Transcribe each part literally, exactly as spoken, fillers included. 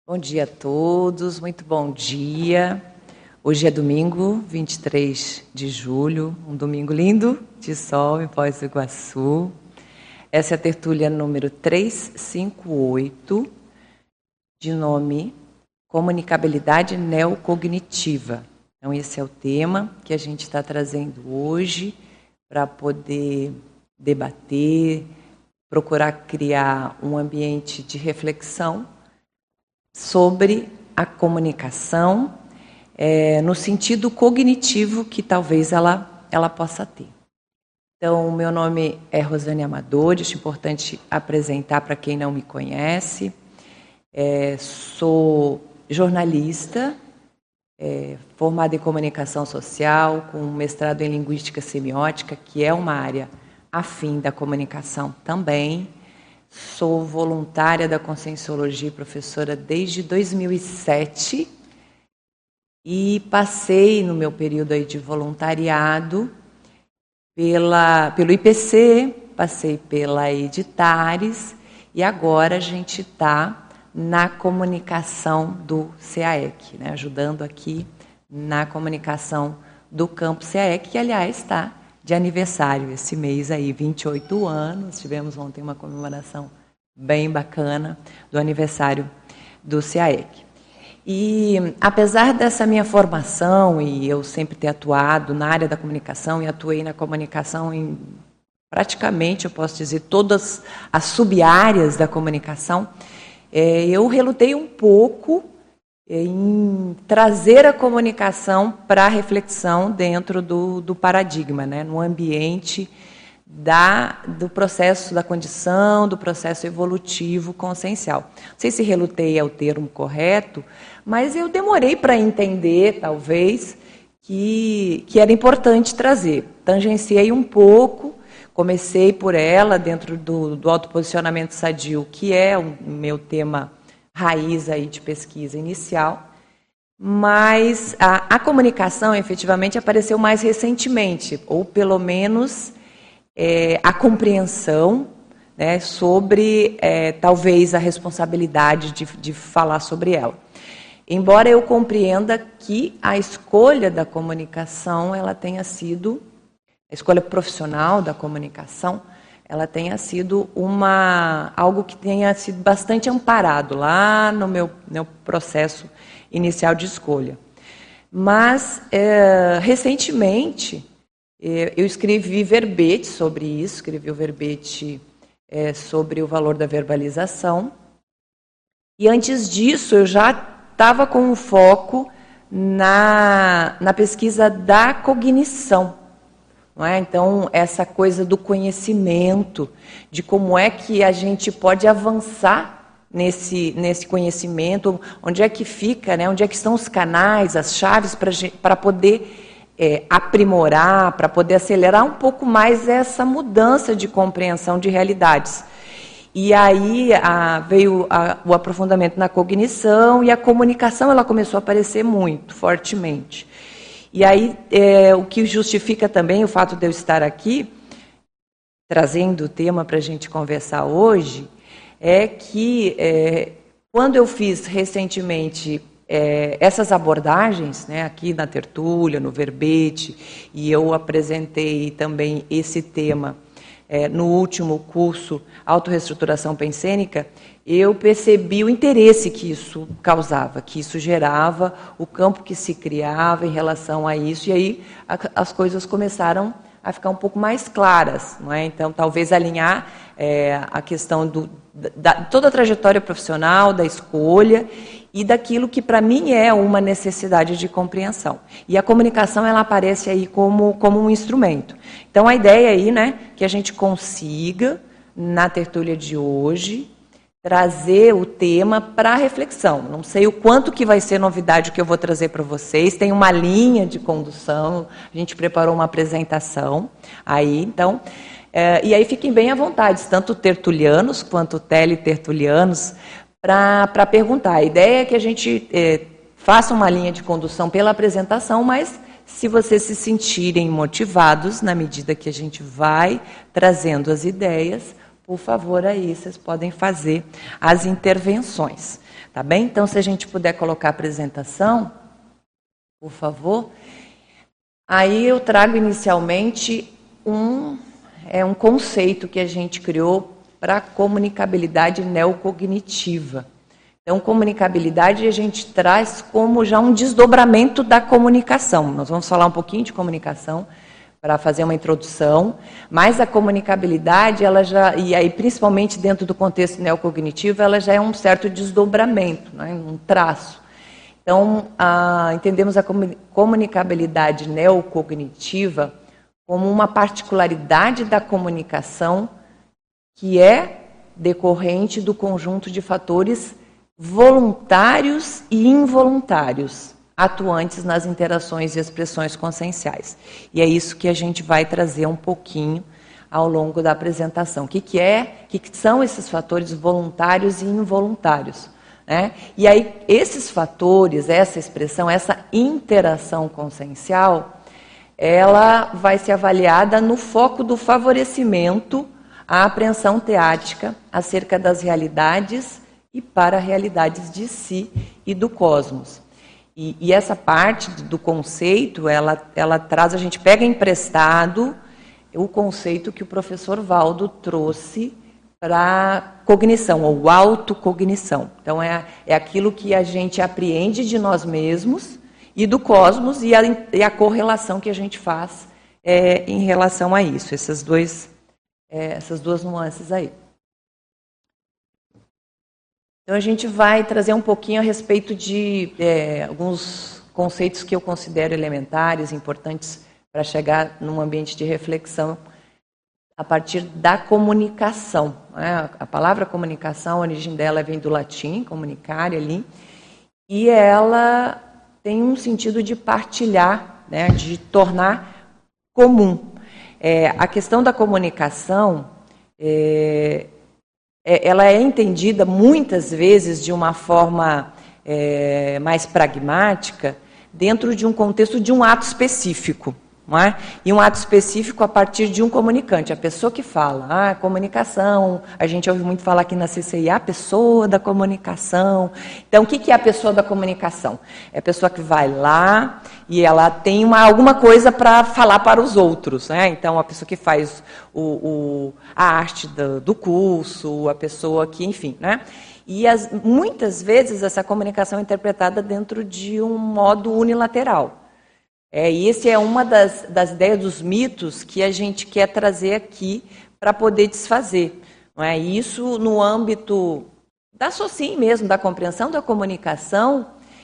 Bom dia a todos, muito bom dia. Hoje é domingo, vinte e três de julho, um domingo lindo de sol em Foz do Iguaçu. Essa é a tertúlia número trezentos e cinquenta e oito, de nome Comunicabilidade Neocognitiva. Então esse é o tema que a gente está trazendo hoje para poder debater, procurar criar um ambiente de reflexão sobre a comunicação é, no sentido cognitivo que talvez ela, ela possa ter. Então, o meu nome é Rosane Amador, acho importante apresentar para quem não me conhece. É, sou jornalista, é, formada em comunicação social, com mestrado em linguística semiótica, que é uma área afim da comunicação também. Sou voluntária da Conscienciologia e professora desde dois mil e sete e passei no meu período aí de voluntariado pela, pelo I P C, passei pela Editares e agora a gente está na comunicação do C A E C, né, ajudando aqui na comunicação do Campo C A E C, que aliás está de aniversário esse mês aí, vinte e oito anos, tivemos ontem uma comemoração bem bacana do aniversário do C A E C. E apesar dessa minha formação, e eu sempre ter atuado na área da comunicação, e atuei na comunicação em praticamente, eu posso dizer, todas as sub-áreas da comunicação, é, eu relutei um pouco em trazer a comunicação para a reflexão dentro do, do paradigma, né, no ambiente da, do processo da condição, do processo evolutivo consciencial. Não sei se relutei é o termo correto, mas eu demorei para entender, talvez, que, que era importante trazer. Tangenciei um pouco, comecei por ela dentro do, do autoposicionamento sadio, que é o meu tema raiz aí de pesquisa inicial, mas a, a comunicação efetivamente apareceu mais recentemente, ou pelo menos é, a compreensão, né, sobre é, talvez a responsabilidade de, de falar sobre ela. Embora eu compreenda que a escolha da comunicação, ela tenha sido, a escolha profissional da comunicação, ela tenha sido uma, algo que tenha sido bastante amparado lá no meu, meu processo inicial de escolha. Mas, é, recentemente, é, eu escrevi verbete sobre isso, escrevi o verbete é, sobre o valor da verbalização, e antes disso eu já estava com um foco na, na pesquisa da cognição. Não é? Então, essa coisa do conhecimento, de como é que a gente pode avançar nesse, nesse conhecimento, onde é que fica, né? Onde é que estão os canais, as chaves para poder é, aprimorar, para poder acelerar um pouco mais essa mudança de compreensão de realidades. E aí a, veio a, o aprofundamento na cognição e a comunicação ela começou a aparecer muito fortemente. E aí, é, o que justifica também o fato de eu estar aqui, trazendo o tema para a gente conversar hoje, é que é, quando eu fiz recentemente é, essas abordagens, né, aqui na tertúlia, no verbete, e eu apresentei também esse tema é, no último curso Autorreestruturação Pensênica, eu percebi o interesse que isso causava, que isso gerava, o campo que se criava em relação a isso, e aí a, as coisas começaram a ficar um pouco mais claras, não é? Então, talvez alinhar é, a questão do, da toda a trajetória profissional, da escolha, e daquilo que para mim é uma necessidade de compreensão. E a comunicação ela aparece aí como, como um instrumento. Então, a ideia aí, né, que a gente consiga, na tertúlia de hoje, trazer o tema para reflexão. Não sei o quanto que vai ser novidade que eu vou trazer para vocês. Tem uma linha de condução, a gente preparou uma apresentação aí, então, é, e aí fiquem bem à vontade, tanto tertulianos quanto teletertulianos, para perguntar. A ideia é que a gente é, faça uma linha de condução pela apresentação, mas se vocês se sentirem motivados, na medida que a gente vai trazendo as ideias, por favor, aí vocês podem fazer as intervenções, tá bem? Então, se a gente puder colocar a apresentação, por favor. Aí eu trago inicialmente um, é, um conceito que a gente criou para a comunicabilidade neocognitiva. Então, comunicabilidade a gente traz como já um desdobramento da comunicação. Nós vamos falar um pouquinho de comunicação para fazer uma introdução, mas a comunicabilidade, ela já, e aí principalmente dentro do contexto neocognitivo, ela já é um certo desdobramento, né, um traço. Então, a, entendemos a comunicabilidade neocognitiva como uma particularidade da comunicação que é decorrente do conjunto de fatores voluntários e involuntários atuantes nas interações e expressões conscienciais. E é isso que a gente vai trazer um pouquinho ao longo da apresentação. O que, que é, o que, que são esses fatores voluntários e involuntários? Né? E aí, esses fatores, essa expressão, essa interação consciencial, ela vai ser avaliada no foco do favorecimento à apreensão teática acerca das realidades e para realidades de si e do cosmos. E, e essa parte do conceito, ela, ela traz, a gente pega emprestado o conceito que o professor Valdo trouxe para cognição, ou autocognição. Então, é, é aquilo que a gente apreende de nós mesmos e do cosmos e a, e a correlação que a gente faz é, em relação a isso, essas, dois, é, essas duas nuances aí. Então, a gente vai trazer um pouquinho a respeito de é, alguns conceitos que eu considero elementares, importantes para chegar num ambiente de reflexão a partir da comunicação. Né? A palavra comunicação, a origem dela vem do latim, comunicare ali, e ela tem um sentido de partilhar, né? De tornar comum. É, a questão da comunicação, é, ela é entendida muitas vezes de uma forma é, mais pragmática dentro de um contexto de um ato específico, não é? E um ato específico a partir de um comunicante, a pessoa que fala, ah, comunicação, a gente ouve muito falar aqui na C C I, a pessoa da comunicação. Então, o que é a pessoa da comunicação? É a pessoa que vai lá e ela tem uma, alguma coisa para falar para os outros, né? Então, a pessoa que faz o, o, a arte do, do curso, a pessoa que, enfim, né? E as, muitas vezes essa comunicação é interpretada dentro de um modo unilateral. É, e esse é uma das, das ideias dos mitos que a gente quer trazer aqui para poder desfazer. Não é? E isso no âmbito da SOCIM mesmo, da compreensão da comunicação,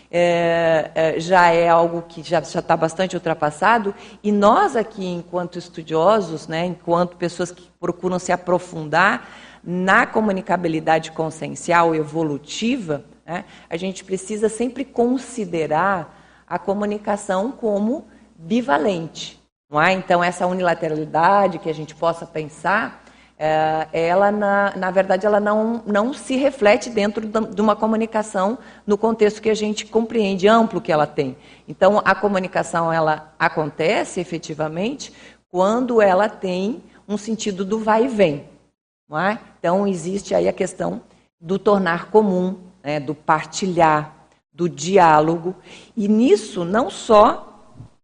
é, é, já é algo que já está bastante ultrapassado, e nós aqui, enquanto estudiosos, né, enquanto pessoas que procuram se aprofundar na comunicabilidade consciencial evolutiva, né, a gente precisa sempre considerar a comunicação como bivalente. Não é? Então, essa unilateralidade que a gente possa pensar, é, ela, na, na verdade, ela não, não se reflete dentro de uma comunicação no contexto que a gente compreende, amplo que ela tem. Então, a comunicação ela acontece, efetivamente, quando ela tem um sentido do vai e vem. Não é? Então, existe aí a questão do tornar comum, né, do partilhar, do diálogo, e nisso não só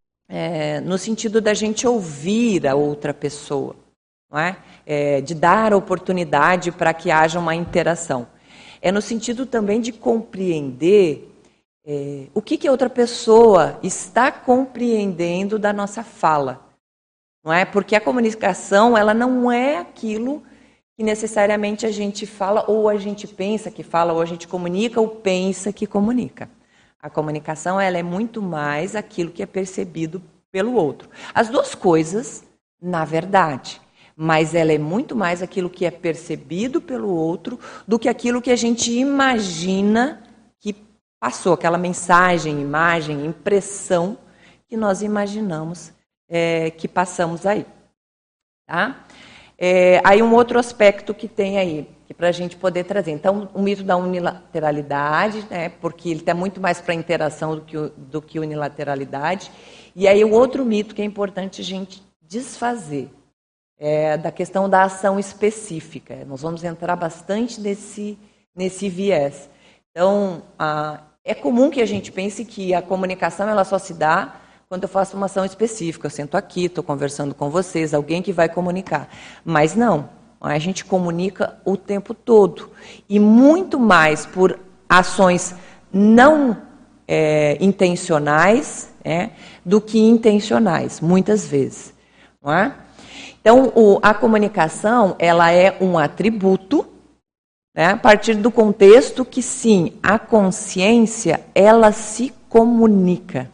é, no sentido da gente ouvir a outra pessoa, não é? É, de dar oportunidade para que haja uma interação. É no sentido também de compreender é, o que, que a outra pessoa está compreendendo da nossa fala, não é? Porque a comunicação ela não é aquilo que necessariamente a gente fala, ou a gente pensa que fala, ou a gente comunica, ou pensa que comunica. A comunicação ela é muito mais aquilo que é percebido pelo outro. As duas coisas, na verdade, mas ela é muito mais aquilo que é percebido pelo outro do que aquilo que a gente imagina que passou, aquela mensagem, imagem, impressão que nós imaginamos é, que passamos aí. Tá? É, aí um outro aspecto que tem aí, que para a gente poder trazer. Então, o mito da unilateralidade, né, porque ele está muito mais para interação do que, do que unilateralidade. E aí o outro mito que é importante a gente desfazer, é, da questão da ação específica. Nós vamos entrar bastante nesse, nesse viés. Então, a, é comum que a gente pense que a comunicação ela só se dá quando eu faço uma ação específica. Eu sento aqui, estou conversando com vocês, alguém que vai comunicar. Mas não, a gente comunica o tempo todo. E muito mais por ações não é, intencionais é, do que intencionais, muitas vezes. Não é? Então, o, a comunicação ela é um atributo, né, a partir do contexto que, sim, a consciência ela se comunica.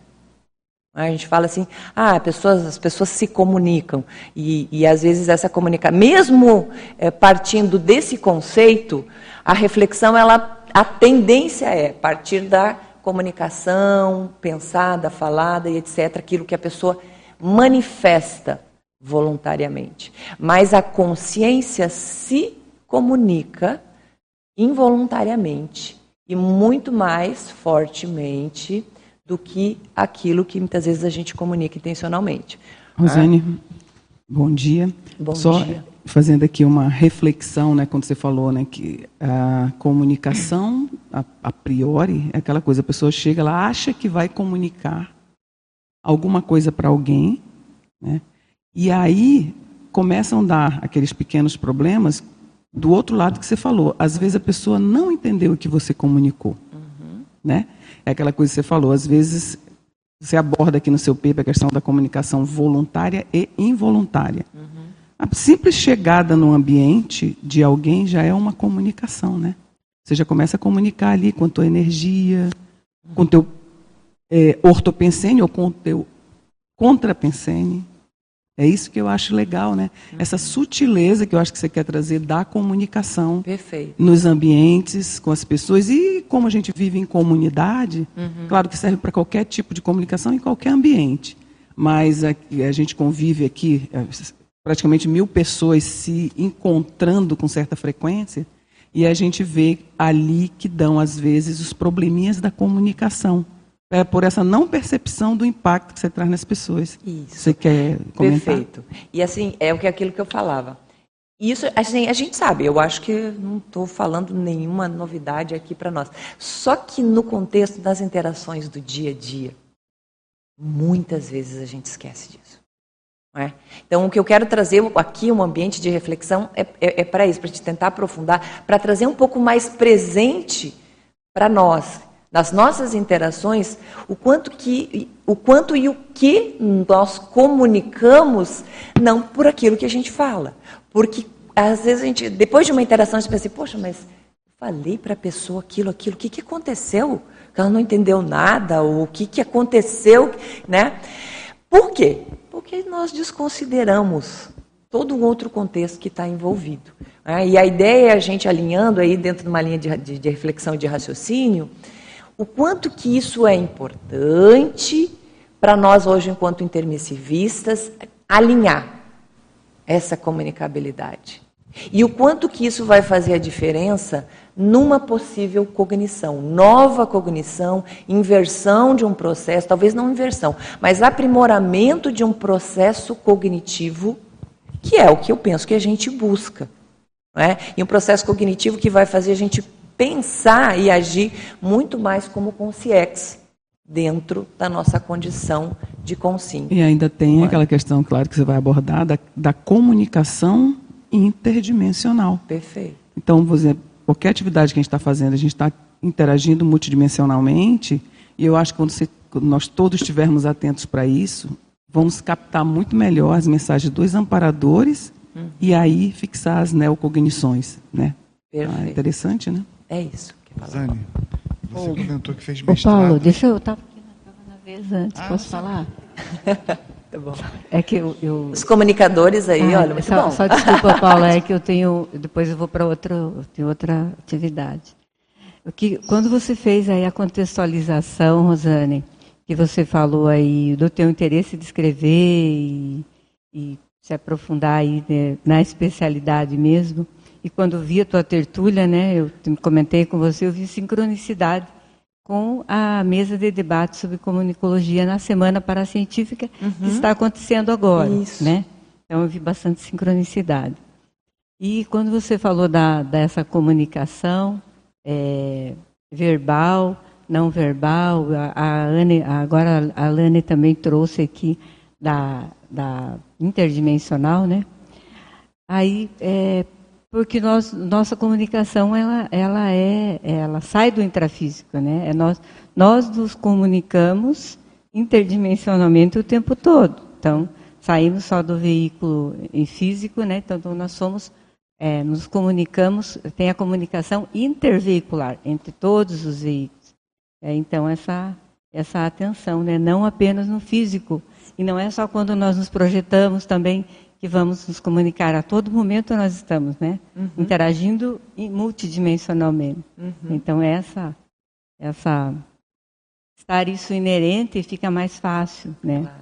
A gente fala assim, ah, pessoas, as pessoas se comunicam. E, e às vezes essa comunicação, mesmo é, partindo desse conceito, a reflexão, ela, a tendência é partir da comunicação, pensada, falada e etcétera, aquilo que a pessoa manifesta voluntariamente. Mas a consciência se comunica involuntariamente e muito mais fortemente do que aquilo que muitas vezes a gente comunica intencionalmente. Rosane, ah. bom dia. Bom Só dia. Fazendo aqui uma reflexão, né, quando você falou, né, que a comunicação, a, a priori, é aquela coisa, a pessoa chega, ela acha que vai comunicar alguma coisa para alguém, né, e aí começam a dar aqueles pequenos problemas do outro lado que você falou. Às vezes a pessoa não entendeu o que você comunicou. Uhum. Né? É aquela coisa que você falou, às vezes você aborda aqui no seu paper a questão da comunicação voluntária e involuntária. Uhum. A simples chegada no ambiente de alguém já é uma comunicação, né? Você já começa a comunicar ali com a tua energia, uhum. com o teu é, ortopensene ou com o teu contrapensene. É isso que eu acho legal, né? Uhum. Essa sutileza que eu acho que você quer trazer da comunicação. Perfeito. Nos ambientes, com as pessoas. E como a gente vive em comunidade, uhum. claro que serve para qualquer tipo de comunicação em qualquer ambiente. Mas a, a gente convive aqui, praticamente mil pessoas se encontrando com certa frequência, e a gente vê ali que dão, às vezes, os probleminhas da comunicação. É por essa não percepção do impacto que você traz nas pessoas. Isso. Você quer comentar? Perfeito. E assim, é o que aquilo que eu falava. Isso, assim, a gente sabe, eu acho que não estou falando nenhuma novidade aqui para nós. Só que no contexto das interações do dia a dia, muitas vezes a gente esquece disso. Não é? Então, o que eu quero trazer aqui, um ambiente de reflexão, é, é, é para isso, para a gente tentar aprofundar, para trazer um pouco mais presente para nós, nas nossas interações, o quanto, que, o quanto e o que nós comunicamos, não por aquilo que a gente fala. Porque, às vezes, a gente, depois de uma interação, a gente pensa assim, poxa, mas eu falei para a pessoa aquilo, aquilo, o que, que aconteceu? Que ela não entendeu nada, ou o que, que aconteceu, né? Por quê? Porque nós desconsideramos todo um outro contexto que está envolvido. Né? E a ideia é a gente alinhando aí dentro de uma linha de, de, de reflexão e de raciocínio, o quanto que isso é importante para nós hoje, enquanto intermissivistas, alinhar essa comunicabilidade. E o quanto que isso vai fazer a diferença numa possível cognição, nova cognição, inversão de um processo, talvez não inversão, mas aprimoramento de um processo cognitivo, que é o que eu penso que a gente busca. Não é? E um processo cognitivo que vai fazer a gente pensar e agir muito mais como consciência dentro da nossa condição de consciência. E ainda tem aquela questão, claro, que você vai abordar, da, da comunicação interdimensional. Perfeito. Então, por exemplo, qualquer atividade que a gente está fazendo, a gente está interagindo multidimensionalmente, e eu acho que quando, você, quando nós todos estivermos atentos para isso, vamos captar muito melhor as mensagens dos amparadores uhum. e aí fixar as neocognições, né? Perfeito. Ah, é interessante, né? É isso. Zane, você Ô, comentou que fez Ô, mestrado. Paulo, deixa eu... Estava aqui na, na vez antes, Ah, posso sim. falar? Tá bom. É que eu... eu... Os comunicadores aí, Ah, olha, muito só, bom. Só desculpa, Paulo, é que eu tenho... Depois eu vou para outra, eu tenho outra atividade. O que, quando você fez aí a contextualização, Rosane, que você falou aí do teu interesse de escrever e, e se aprofundar aí, né, na especialidade mesmo, e quando vi a tua tertúlia, né, eu comentei com você, eu vi sincronicidade com a mesa de debate sobre comunicologia na Semana Paracientífica, uhum. que está acontecendo agora. Isso. Né? Então, eu vi bastante sincronicidade. E quando você falou da, dessa comunicação é, verbal, não verbal, a, a Anne, agora a Alane também trouxe aqui da, da interdimensional, né? Aí, é, porque nós, nossa comunicação, ela, ela, é, ela sai do intrafísico, né? É nós, nós nos comunicamos interdimensionalmente o tempo todo. Então, saímos só do veículo em físico, né? Então, nós somos, é, nos comunicamos, tem a comunicação interveicular entre todos os veículos. É, então, essa, essa atenção, né? Não apenas no físico. E não é só quando nós nos projetamos também que vamos nos comunicar. A todo momento nós estamos, né? Uhum. Interagindo multidimensionalmente. Uhum. Então, essa, essa, estar isso inerente fica mais fácil, né? Claro.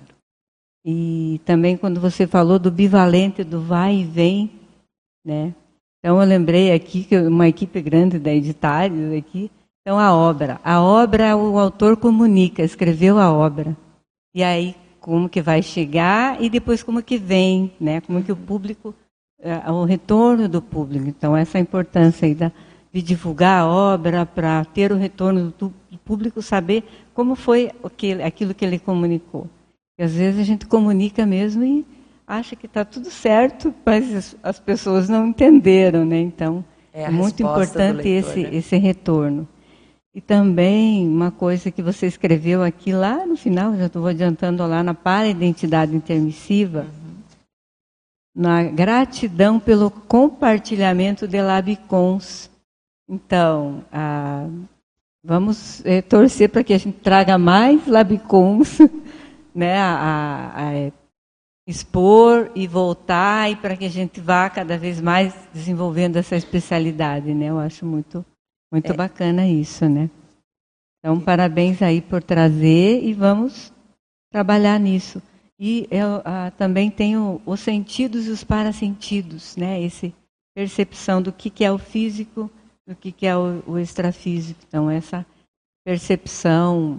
E também quando você falou do bivalente, do vai e vem, né? Então, eu lembrei aqui que uma equipe grande da Editários aqui. Então, a obra. A obra, o autor comunica, escreveu a obra. E aí, como que vai chegar e depois como que vem, né? Como que o público, uh, o retorno do público. Então, essa é a importância aí da, de divulgar a obra para ter o retorno do, do público, saber como foi aquilo, aquilo que ele comunicou. E às vezes a gente comunica mesmo e acha que está tudo certo, mas as, as pessoas não entenderam, né? Então, é, é muito importante leitor, esse, né? esse retorno. E também uma coisa que você escreveu aqui lá no final, já estou adiantando lá na para-identidade intermissiva, uhum. na gratidão pelo compartilhamento de labicons. Então, ah, vamos é, torcer para que a gente traga mais labicons, né, a, a, a expor e voltar, e para que a gente vá cada vez mais desenvolvendo essa especialidade, né? Eu acho muito... Muito é. bacana isso, né? Então, parabéns aí por trazer e vamos trabalhar nisso. E eu ah, também tenho os sentidos e os parasentidos, né? Essa percepção do que, que é o físico, do que, que é o, o extrafísico. Então, essa percepção,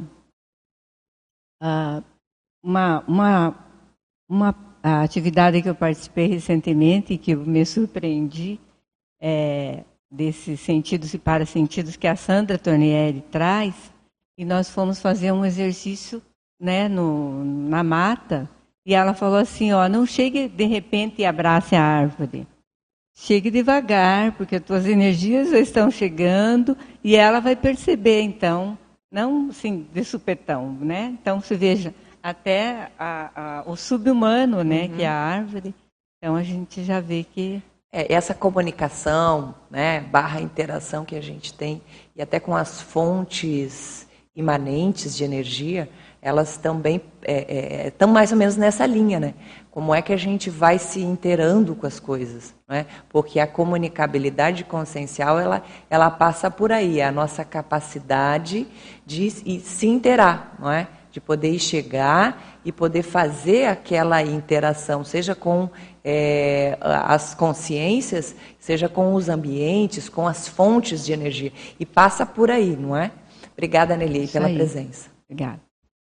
ah, uma, uma, uma a atividade que eu participei recentemente e que eu me surpreendi, é... desses sentidos e parasentidos que a Sandra Tornieri traz, e nós fomos fazer um exercício, né, no, na mata, e ela falou assim, ó, não chegue de repente e abrace a árvore, chegue devagar, porque as tuas energias já estão chegando, e ela vai perceber, então, não assim, de supetão, né? Então, se veja, até a, a, o sub-humano, né, uhum. que é a árvore, então a gente já vê que É, essa comunicação, né, barra interação que a gente tem, e até com as fontes imanentes de energia, elas também é, é, estão mais ou menos nessa linha, né? Como é que a gente vai se inteirando com as coisas, né? Porque a comunicabilidade consciencial, ela, ela passa por aí, é a nossa capacidade de se inteirar, não é? De poder chegar e poder fazer aquela interação, seja com é, as consciências, seja com os ambientes, com as fontes de energia. E passa por aí, não é? Obrigada, Nelly, pela presença. Obrigada.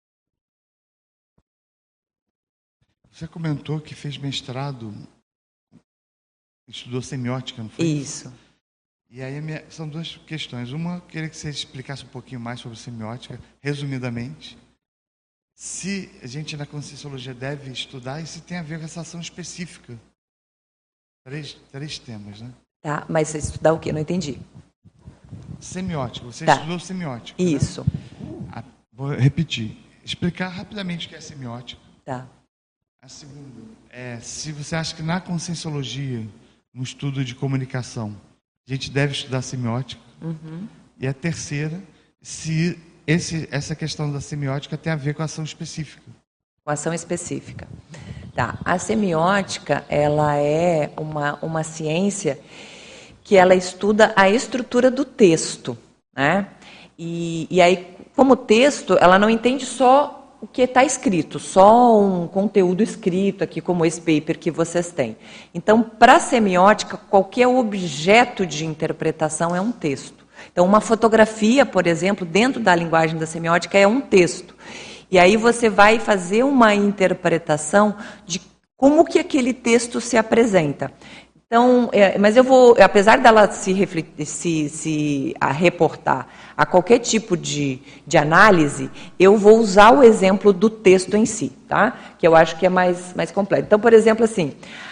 Você comentou que fez mestrado, estudou semiótica, não foi? Isso. E aí minha, são duas questões. Uma, eu queria que você explicasse um pouquinho mais sobre semiótica, resumidamente. Se a gente na Conscienciologia deve estudar e se tem a ver com essa ação específica. Três, três temas, né? Tá, mas você estudar o quê? Não entendi. Semiótica. Você tá. estudou semiótica. Isso. Né? A, vou repetir. Explicar rapidamente o que é semiótica. Tá. A segunda é se você acha que na Conscienciologia, no estudo de comunicação, a gente deve estudar semiótica. Uhum. E a terceira, se esse, essa questão da semiótica tem a ver com a ação específica. Com ação específica. Tá. A semiótica, ela é uma, uma ciência que ela estuda a estrutura do texto, né? E, e aí, como texto, ela não entende só o que está escrito, só um conteúdo escrito aqui, como esse paper que vocês têm. Então, para a semiótica, qualquer objeto de interpretação é um texto. Então, uma fotografia, por exemplo, dentro da linguagem da semiótica, é um texto. E aí você vai fazer uma interpretação de como que aquele texto se apresenta. Então, é, mas eu vou, apesar dela se, refletir, se, se a reportar a qualquer tipo de, de análise, eu vou usar o exemplo do texto em si, tá? Que eu acho que é mais, mais completo. Então, por exemplo, assim,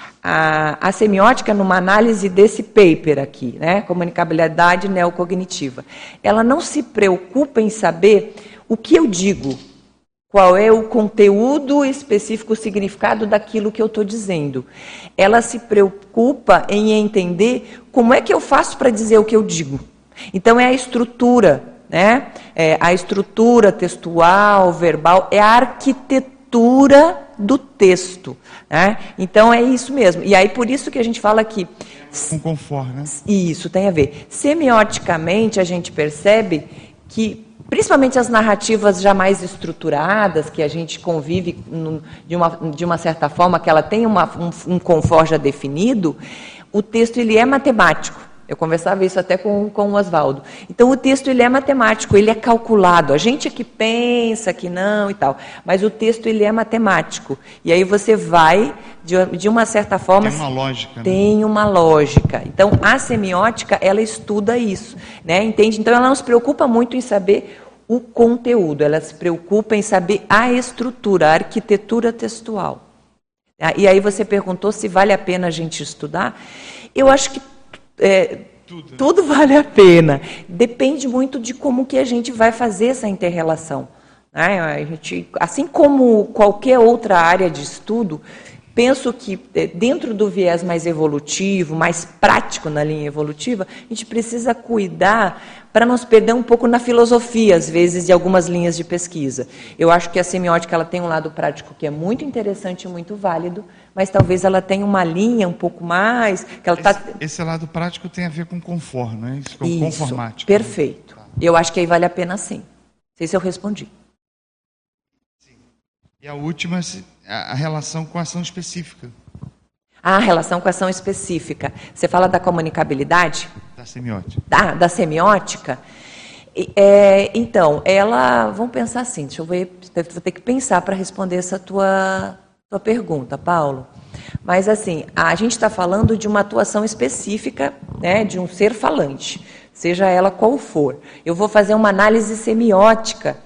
a, a semiótica, numa análise desse paper aqui, né, comunicabilidade neocognitiva, ela não se preocupa em saber o que eu digo, qual é o conteúdo específico, o significado daquilo que eu estou dizendo. Ela se preocupa em entender como é que eu faço para dizer o que eu digo. Então, é a estrutura, né? É a estrutura textual, verbal, é a arquitetura do texto, né? Então, é isso mesmo. E aí, por isso que a gente fala que... Com conforme, né? Isso, tem a ver. Semioticamente, a gente percebe que... principalmente as narrativas já mais estruturadas, que a gente convive no, de, uma, de uma certa forma, que ela tem uma, um, um confort já definido, o texto ele é matemático. Eu conversava isso até com, com o Oswaldo. Então, o texto ele é matemático, ele é calculado. A gente é que pensa que não e tal, mas o texto ele é matemático. E aí você vai, de, de uma certa forma... Tem uma lógica. Tem né? uma lógica. Então, a semiótica, ela estuda isso, né? Entende? Então, ela não se preocupa muito em saber o conteúdo, ela se preocupa em saber a estrutura, a arquitetura textual. E aí você perguntou se vale a pena a gente estudar. Eu acho que É, tudo, né? Tudo vale a pena. Depende muito de como que a gente vai fazer essa interrelação. Né? A gente, assim como qualquer outra área de estudo, penso que dentro do viés mais evolutivo, mais prático na linha evolutiva, a gente precisa cuidar para não se perder um pouco na filosofia, às vezes, de algumas linhas de pesquisa. Eu acho que a semiótica ela tem um lado prático que é muito interessante e muito válido, mas talvez ela tenha uma linha um pouco mais... que ela esse, tá... esse lado prático tem a ver com conforto, não é isso? Com isso, conformático. Perfeito. Né? Eu acho que aí vale a pena sim. Não sei se eu respondi. Sim. E a última, a relação com a ação específica. Ah, relação com a ação específica. Você fala da comunicabilidade? Da semiótica. Da, da semiótica? É, então, ela... Vamos pensar assim, deixa eu ver, vou ter que pensar para responder essa tua... Sua pergunta, Paulo. Mas, assim, a gente está falando de uma atuação específica, né, de um ser falante, seja ela qual for. Eu vou fazer uma análise semiótica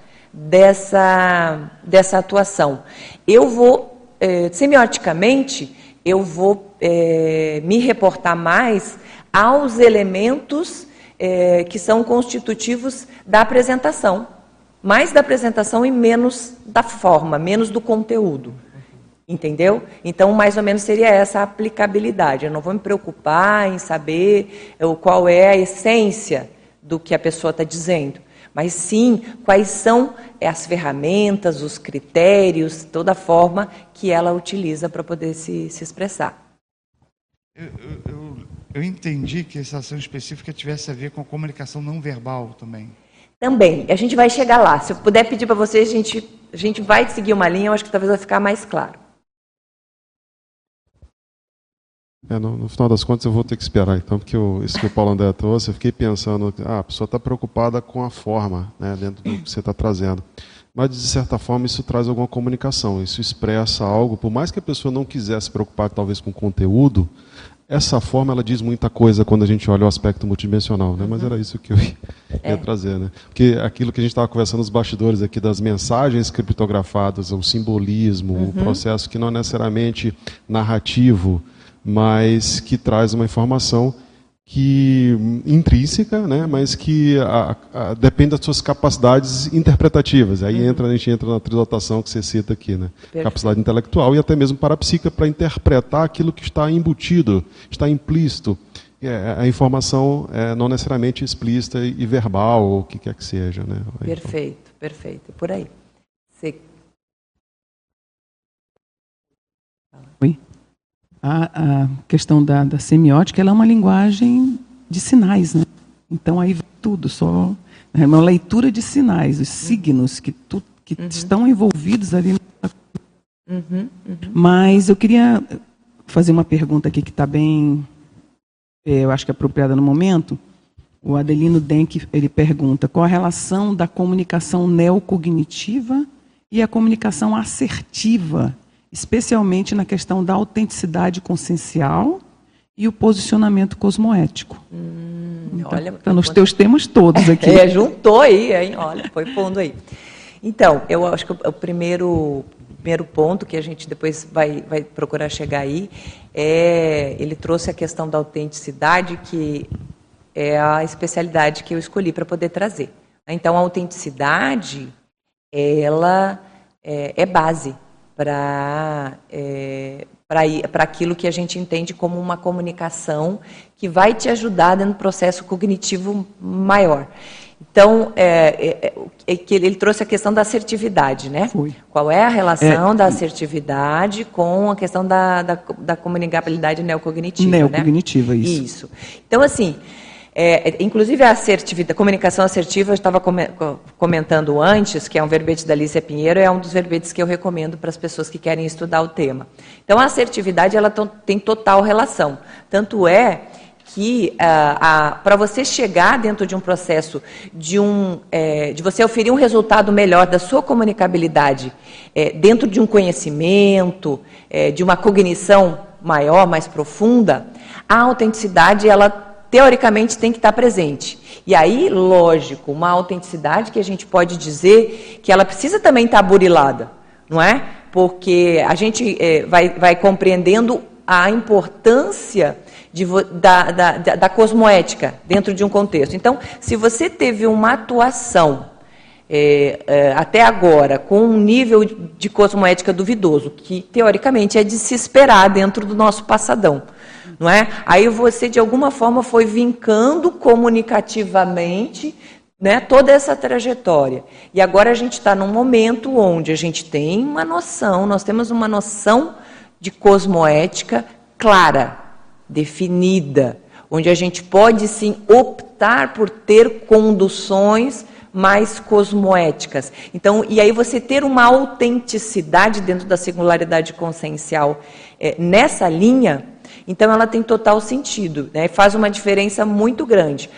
dessa, dessa atuação. Eu vou, eh, semioticamente, eu vou eh, me reportar mais aos elementos eh, que são constitutivos da apresentação. Mais da apresentação e menos da forma, menos do conteúdo. Entendeu? Então, mais ou menos seria essa a aplicabilidade. Eu não vou me preocupar em saber qual é a essência do que a pessoa está dizendo, mas sim quais são as ferramentas, os critérios, toda a forma que ela utiliza para poder se, se expressar. Eu, eu, eu entendi que essa ação específica tivesse a ver com a comunicação não verbal também. Também. A gente vai chegar lá. Se eu puder pedir para vocês, a gente, a gente vai seguir uma linha, eu acho que talvez vai ficar mais claro. É, no, no final das contas eu vou ter que esperar, então, porque eu, isso que o Paulo André trouxe, eu fiquei pensando, ah, a pessoa está preocupada com a forma, né, dentro do que você está trazendo. Mas, de certa forma, isso traz alguma comunicação, isso expressa algo, por mais que a pessoa não quisesse se preocupar, talvez, com o conteúdo, essa forma, ela diz muita coisa quando a gente olha o aspecto multidimensional, né? Mas era isso que eu ia, é. ia trazer, né? Porque aquilo que a gente estava conversando nos bastidores aqui, das mensagens criptografadas, o simbolismo, uhum. o processo que não é necessariamente narrativo, mas que traz uma informação que intrínseca, né, mas que a, a, depende das suas capacidades interpretativas. Aí uhum. entra, a gente entra na trilotação que você cita aqui, né? Capacidade intelectual e até mesmo parapsíquica para interpretar aquilo que está embutido, está implícito. É, a informação é não necessariamente explícita e verbal, ou o que quer que seja, né? Perfeito, perfeito. Por aí. Você... Oi? A, a questão da, da semiótica, ela é uma linguagem de sinais, né? Então aí tudo, só é uma leitura de sinais, os signos que, tu, que uhum. estão envolvidos ali. Uhum, uhum. Mas eu queria fazer uma pergunta aqui que está bem, é, eu acho que é apropriada no momento. O Adelino Denk, ele pergunta qual a relação da comunicação neocognitiva e a comunicação assertiva especialmente na questão da autenticidade consciencial e o posicionamento cosmoético. Hum, então, olha, tá nos teus temas todos aqui. É, juntou aí, hein? Olha, foi fundo aí. Então, eu acho que o primeiro, primeiro ponto que a gente depois vai, vai procurar chegar aí é, ele trouxe a questão da autenticidade, que é a especialidade que eu escolhi para poder trazer. Então, a autenticidade, ela é, é base para é, para aquilo que a gente entende como uma comunicação que vai te ajudar dentro do processo cognitivo maior. Então, é, é, é que ele trouxe a questão da assertividade, né? Foi. Qual é a relação é, da assertividade com a questão da, da, da comunicabilidade neocognitiva? Neocognitiva, né? isso. Isso. Então, assim, é, inclusive a assertividade, a comunicação assertiva, eu estava comentando antes, que é um verbete da Alicia Pinheiro, é um dos verbetes que eu recomendo para as pessoas que querem estudar o tema. Então, a assertividade, ela tem total relação. Tanto é que ah, para você chegar dentro de um processo de, um, é, de você oferir um resultado melhor da sua comunicabilidade é, dentro de um conhecimento, é, de uma cognição maior, mais profunda, a autenticidade, ela teoricamente tem que estar presente. E aí, lógico, uma autenticidade que a gente pode dizer que ela precisa também estar burilada, não é? Porque a gente é, vai, vai compreendendo a importância de, da, da, da cosmoética dentro de um contexto. Então, se você teve uma atuação é, é, até agora com um nível de cosmoética duvidoso, que teoricamente é de se esperar dentro do nosso passadão, não é? Aí você, de alguma forma, foi vincando comunicativamente, né, toda essa trajetória. E agora a gente está num momento onde a gente tem uma noção, nós temos uma noção de cosmoética clara, definida, onde a gente pode, sim, optar por ter conduções mais cosmoéticas. Então, e aí você ter uma autenticidade dentro da singularidade consciencial é, nessa linha, então ela tem total sentido, né? Faz uma diferença muito grande.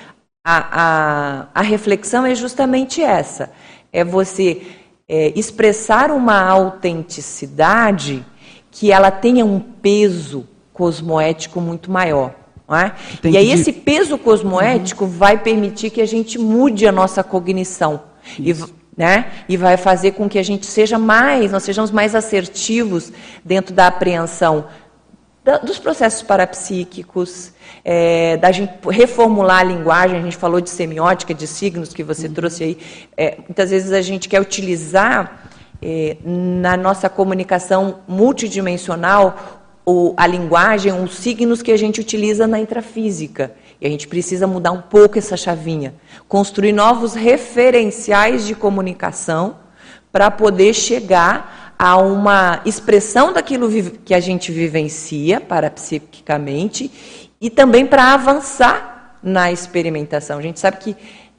A, a, a reflexão é justamente essa, é você é, expressar uma autenticidade que ela tenha um peso cosmoético muito maior. Não é? E aí esse peso cosmoético uhum. vai permitir que a gente mude a nossa cognição. E, né? E vai fazer com que a gente seja mais, nós sejamos mais assertivos dentro da apreensão da, dos processos parapsíquicos, é, da gente reformular a linguagem. A gente falou de semiótica, de signos que você uhum. trouxe aí. É, muitas vezes a gente quer utilizar é, na nossa comunicação multidimensional o, a linguagem, os signos que a gente utiliza na intrafísica. E a gente precisa mudar um pouco essa chavinha, construir novos referenciais de comunicação para poder chegar a uma expressão daquilo que a gente vivencia parapsiquicamente e também para avançar na experimentação. A gente sabe que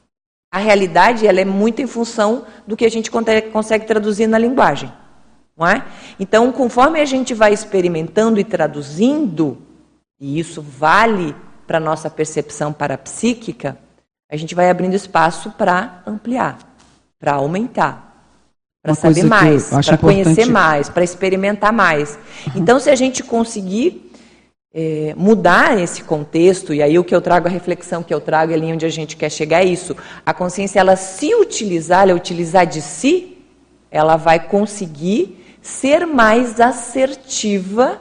a realidade ela é muito em função do que a gente consegue traduzir na linguagem. Não é? Então, conforme a gente vai experimentando e traduzindo, e isso vale para a nossa percepção parapsíquica, a gente vai abrindo espaço para ampliar, para aumentar, para saber mais, para conhecer mais, para experimentar mais. Uhum. Então, se a gente conseguir é, mudar esse contexto, e aí o que eu trago, a reflexão que eu trago, ali onde a gente quer chegar é isso, a consciência, ela se utilizar, ela utilizar de si, ela vai conseguir ser mais assertiva,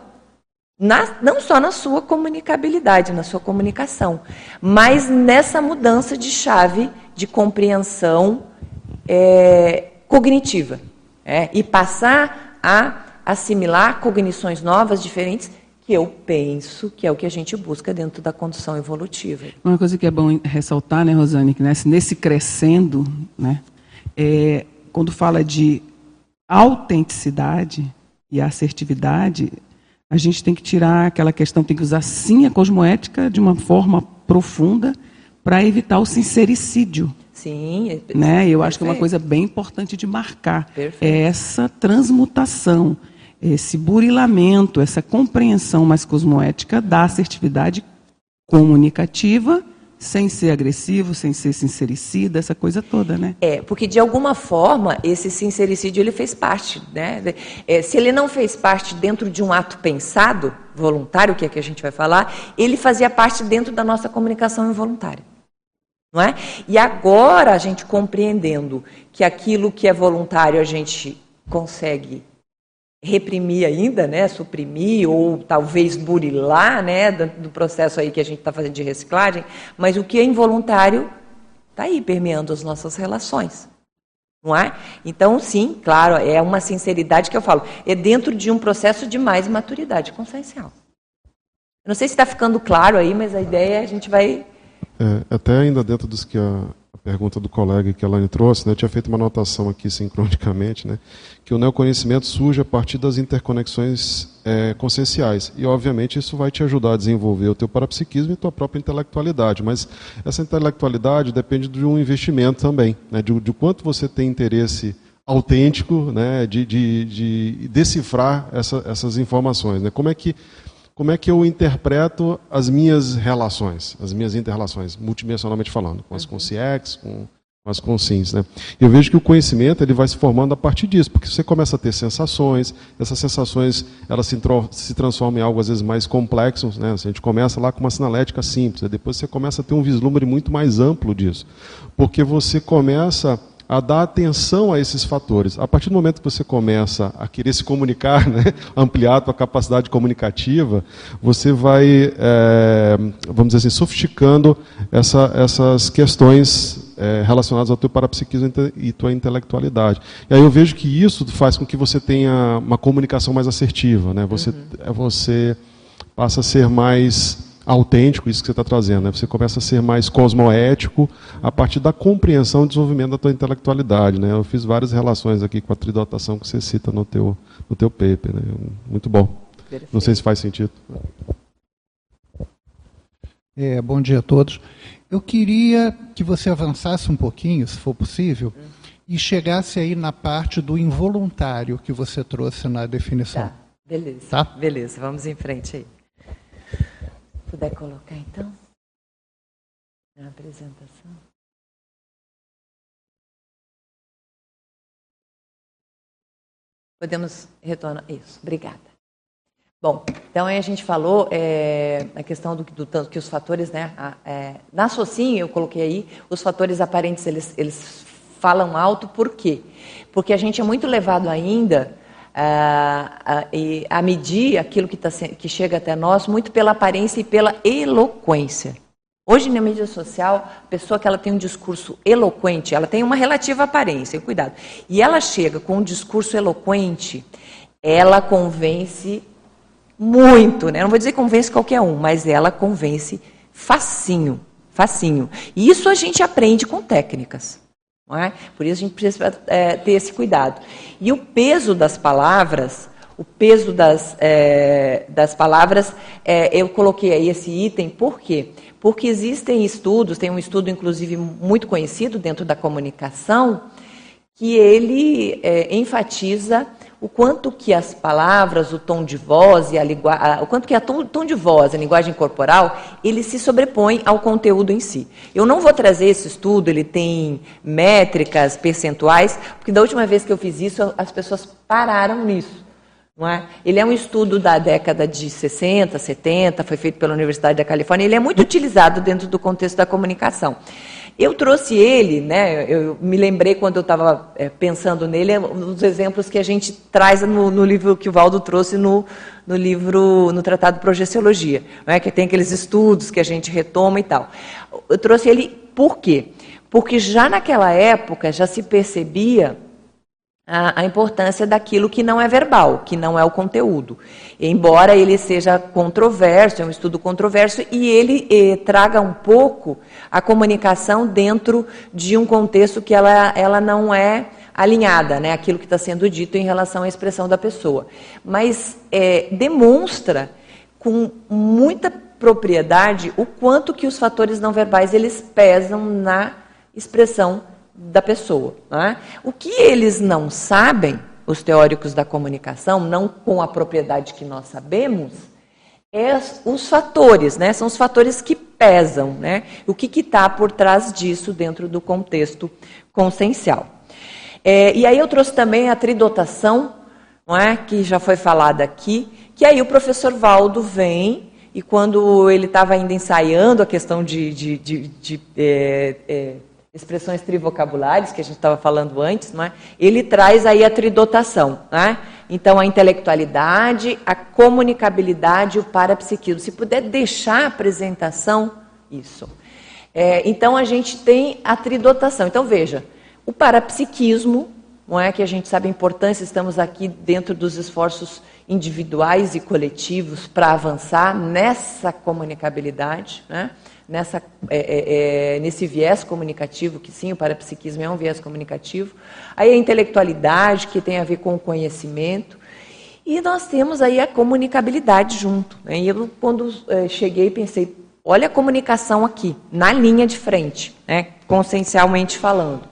na, não só na sua comunicabilidade, na sua comunicação, mas nessa mudança de chave de compreensão é, cognitiva. É, e passar a assimilar cognições novas, diferentes, que eu penso que é o que a gente busca dentro da condução evolutiva. Uma coisa que é bom ressaltar, né, Rosane, que nesse, nesse crescendo, né, é, quando fala de autenticidade e assertividade, a gente tem que tirar aquela questão, tem que usar sim a cosmoética de uma forma profunda para evitar o sincericídio. Sim, é, né? Eu acho que é uma coisa bem importante de marcar. Perfeito. É essa transmutação, esse burilamento, essa compreensão mais cosmoética da assertividade comunicativa, sem ser agressivo, sem ser sincericida, essa coisa toda, né? É, porque de alguma forma esse sincericídio ele fez parte, né? É, se ele não fez parte dentro de um ato pensado, voluntário, que é que a gente vai falar, ele fazia parte dentro da nossa comunicação involuntária, não é? E agora a gente compreendendo que aquilo que é voluntário a gente consegue reprimir ainda, né, suprimir ou talvez burilar, né, do, do processo aí que a gente está fazendo de reciclagem, mas o que é involuntário está aí permeando as nossas relações, não é? Então, sim, claro, é uma sinceridade que eu falo, é dentro de um processo de mais maturidade consciencial. Eu não sei se está ficando claro aí, mas a ideia é a gente vai... É, até ainda dentro dos que a, a pergunta do colega que a Elaine trouxe, né, eu tinha feito uma anotação aqui sincronicamente, né, que o neoconhecimento surge a partir das interconexões é, conscienciais. E, obviamente, isso vai te ajudar a desenvolver o teu parapsiquismo e a tua própria intelectualidade. Mas essa intelectualidade depende de um investimento também, né, de, de quanto você tem interesse autêntico, né, de, de, de decifrar essa, essas informações. Né? Como é que Como é que eu interpreto as minhas relações, as minhas inter-relações, multidimensionalmente falando, com as consciex, com as consciências, né? Eu vejo que o conhecimento ele vai se formando a partir disso, porque você começa a ter sensações, essas sensações elas se, se transformam em algo às vezes mais complexo, né? A gente começa lá com uma sinalética simples, depois você começa a ter um vislumbre muito mais amplo disso, porque você começa a dar atenção a esses fatores. A partir do momento que você começa a querer se comunicar, né, ampliar a tua capacidade comunicativa, você vai, é, vamos dizer assim, sofisticando essa, essas questões é, relacionadas ao teu parapsiquismo e tua intelectualidade. E aí eu vejo que isso faz com que você tenha uma comunicação mais assertiva, né? Você, uhum. você passa a ser mais autêntico, isso que você está trazendo, né? Você começa a ser mais cosmoético a partir da compreensão e desenvolvimento da tua intelectualidade, né? Eu fiz várias relações aqui com a tridotação que você cita no teu, no teu paper, né? Muito bom. Perfeito. Não sei se faz sentido. É, bom dia a todos. Eu queria que você avançasse um pouquinho, se for possível, hum. e chegasse aí na parte do involuntário que você trouxe na definição. Tá, beleza. Tá? Beleza, vamos em frente aí. Puder colocar, então, na apresentação. Podemos retornar? Isso, obrigada. Bom, então aí a gente falou é, a questão do, do tanto que os fatores, né, a, é, na SOCIM eu coloquei aí, os fatores aparentes, eles, eles falam alto, por quê? Porque a gente é muito levado ainda... A, a, a medir aquilo que, tá, que chega até nós muito pela aparência e pela eloquência. Hoje, na mídia social, a pessoa que ela tem um discurso eloquente, ela tem uma relativa aparência, cuidado, e ela chega com um discurso eloquente, ela convence muito, né? Não vou dizer convence qualquer um, mas ela convence facinho, facinho. E isso a gente aprende com técnicas. Não é? Por isso a gente precisa é, ter esse cuidado. E o peso das palavras, o peso das, é, das palavras, é, eu coloquei aí esse item, por quê? Porque existem estudos, tem um estudo inclusive muito conhecido dentro da comunicação, que ele é, enfatiza o quanto que as palavras, o tom de voz e a linguagem, o quanto que a tom, tom de voz, a linguagem corporal, ele se sobrepõe ao conteúdo em si. Eu não vou trazer esse estudo, ele tem métricas, percentuais, porque da última vez que eu fiz isso, as pessoas pararam nisso. Não é? Ele é um estudo da década de sessenta, setenta, foi feito pela Universidade da Califórnia, ele é muito utilizado dentro do contexto da comunicação. Eu trouxe ele, né, eu me lembrei quando eu estava é, pensando nele, os exemplos que a gente traz no, no livro que o Valdo trouxe no, no livro, no Tratado de Projeciologia, né, que tem aqueles estudos que a gente retoma e tal. Eu trouxe ele por quê? Porque já naquela época já se percebia a, a importância daquilo que não é verbal, que não é o conteúdo. Embora ele seja controverso, é um estudo controverso, e ele eh, traga um pouco a comunicação dentro de um contexto que ela, ela não é alinhada, né, aquilo que está sendo dito em relação à expressão da pessoa. Mas eh, demonstra com muita propriedade o quanto que os fatores não verbais eles pesam na expressão da pessoa. Né? O que eles não sabem, os teóricos da comunicação, não com a propriedade que nós sabemos, é os fatores, né? São os fatores que pesam, né? O que está por trás disso dentro do contexto consciencial. É, e aí eu trouxe também a tridotação, não é? Que já foi falada aqui, que aí o professor Valdo vem, e quando ele estava ainda ensaiando a questão de, de, de, de é, é, expressões trivocabulárias, que a gente estava falando antes, não é? Ele traz aí a tridotação, né? Então, a intelectualidade, a comunicabilidade e o parapsiquismo. Se puder deixar a apresentação, isso. É, então, a gente tem a tridotação. Então, veja, o parapsiquismo, não é que a gente sabe a importância, estamos aqui dentro dos esforços individuais e coletivos para avançar nessa comunicabilidade, né? Nessa, é, é, é, nesse viés comunicativo, que sim, o parapsiquismo é um viés comunicativo. Aí a intelectualidade, que tem a ver com o conhecimento. E nós temos aí a comunicabilidade junto, né? E eu, quando é, cheguei, pensei, olha a comunicação aqui, na linha de frente, né? Consciencialmente falando.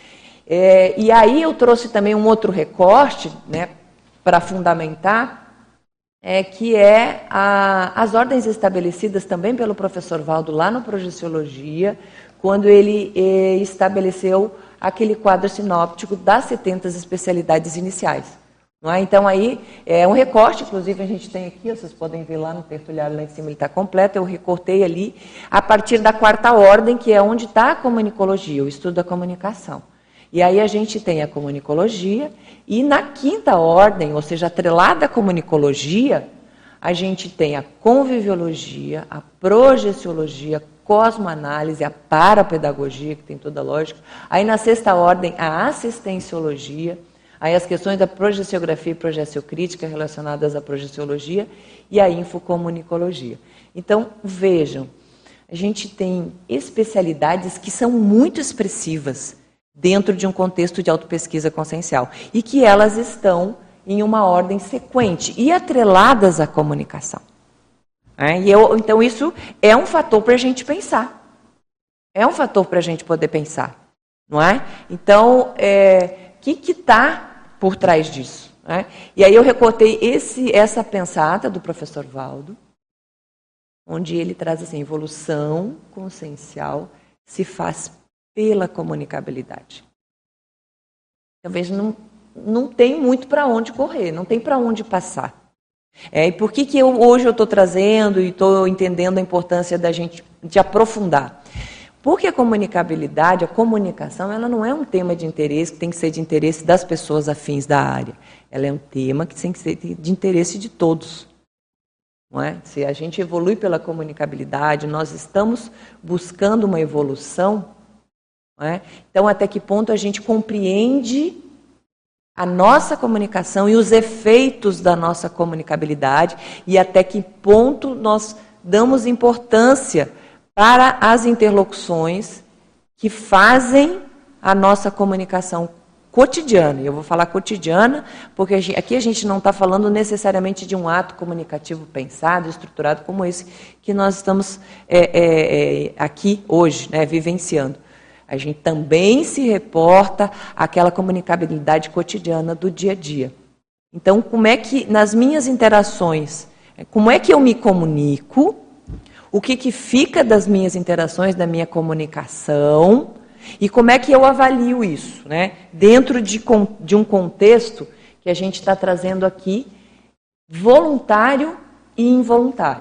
É, e aí eu trouxe também um outro recorte, né, para fundamentar, é, que é a, as ordens estabelecidas também pelo professor Valdo lá no Projeciologia, quando ele eh, estabeleceu aquele quadro sinóptico das setenta especialidades iniciais. Não é? Então aí é um recorte, inclusive a gente tem aqui, vocês podem ver lá no tertulhado, lá em cima ele está completo, eu recortei ali, a partir da quarta ordem, que é onde está a comunicologia, o estudo da comunicação. E aí a gente tem a comunicologia, e na quinta ordem, ou seja, atrelada à comunicologia, a gente tem a conviviologia, a projeciologia, a cosmoanálise, a parapedagogia, que tem toda a lógica. Aí na sexta ordem, a assistenciologia, aí as questões da projeciografia e projeciocrítica relacionadas à projeciologia, e a infocomunicologia. Então, vejam, a gente tem especialidades que são muito expressivas, dentro de um contexto de autopesquisa consciencial, e que elas estão em uma ordem sequente e atreladas à comunicação. É, e eu, então, isso é um fator para a gente pensar. É um fator para a gente poder pensar. Não é? Então, é, o que está por trás disso? É? E aí eu recortei esse, essa pensata do professor Valdo, onde ele traz assim, evolução consciencial se faz pela comunicabilidade. Então, veja, não, não tem muito para onde correr, não tem para onde passar. É, e por que, que eu, hoje eu estou trazendo e estou entendendo a importância da gente de aprofundar? Porque a comunicabilidade, a comunicação, ela não é um tema de interesse que tem que ser de interesse das pessoas afins da área. Ela é um tema que tem que ser de interesse de todos. Não é? Se a gente evolui pela comunicabilidade, nós estamos buscando uma evolução. Não é? Então, até que ponto a gente compreende a nossa comunicação e os efeitos da nossa comunicabilidade e até que ponto nós damos importância para as interlocuções que fazem a nossa comunicação cotidiana. E eu vou falar cotidiana porque a gente, aqui a gente não está falando necessariamente de um ato comunicativo pensado, estruturado como esse que nós estamos é, é, é, aqui hoje, né, vivenciando. A gente também se reporta àquela comunicabilidade cotidiana do dia a dia. Então, como é que, nas minhas interações, como é que eu me comunico, o que, que fica das minhas interações, da minha comunicação, e como é que eu avalio isso, né? Dentro de, de um contexto que a gente está trazendo aqui, voluntário e involuntário.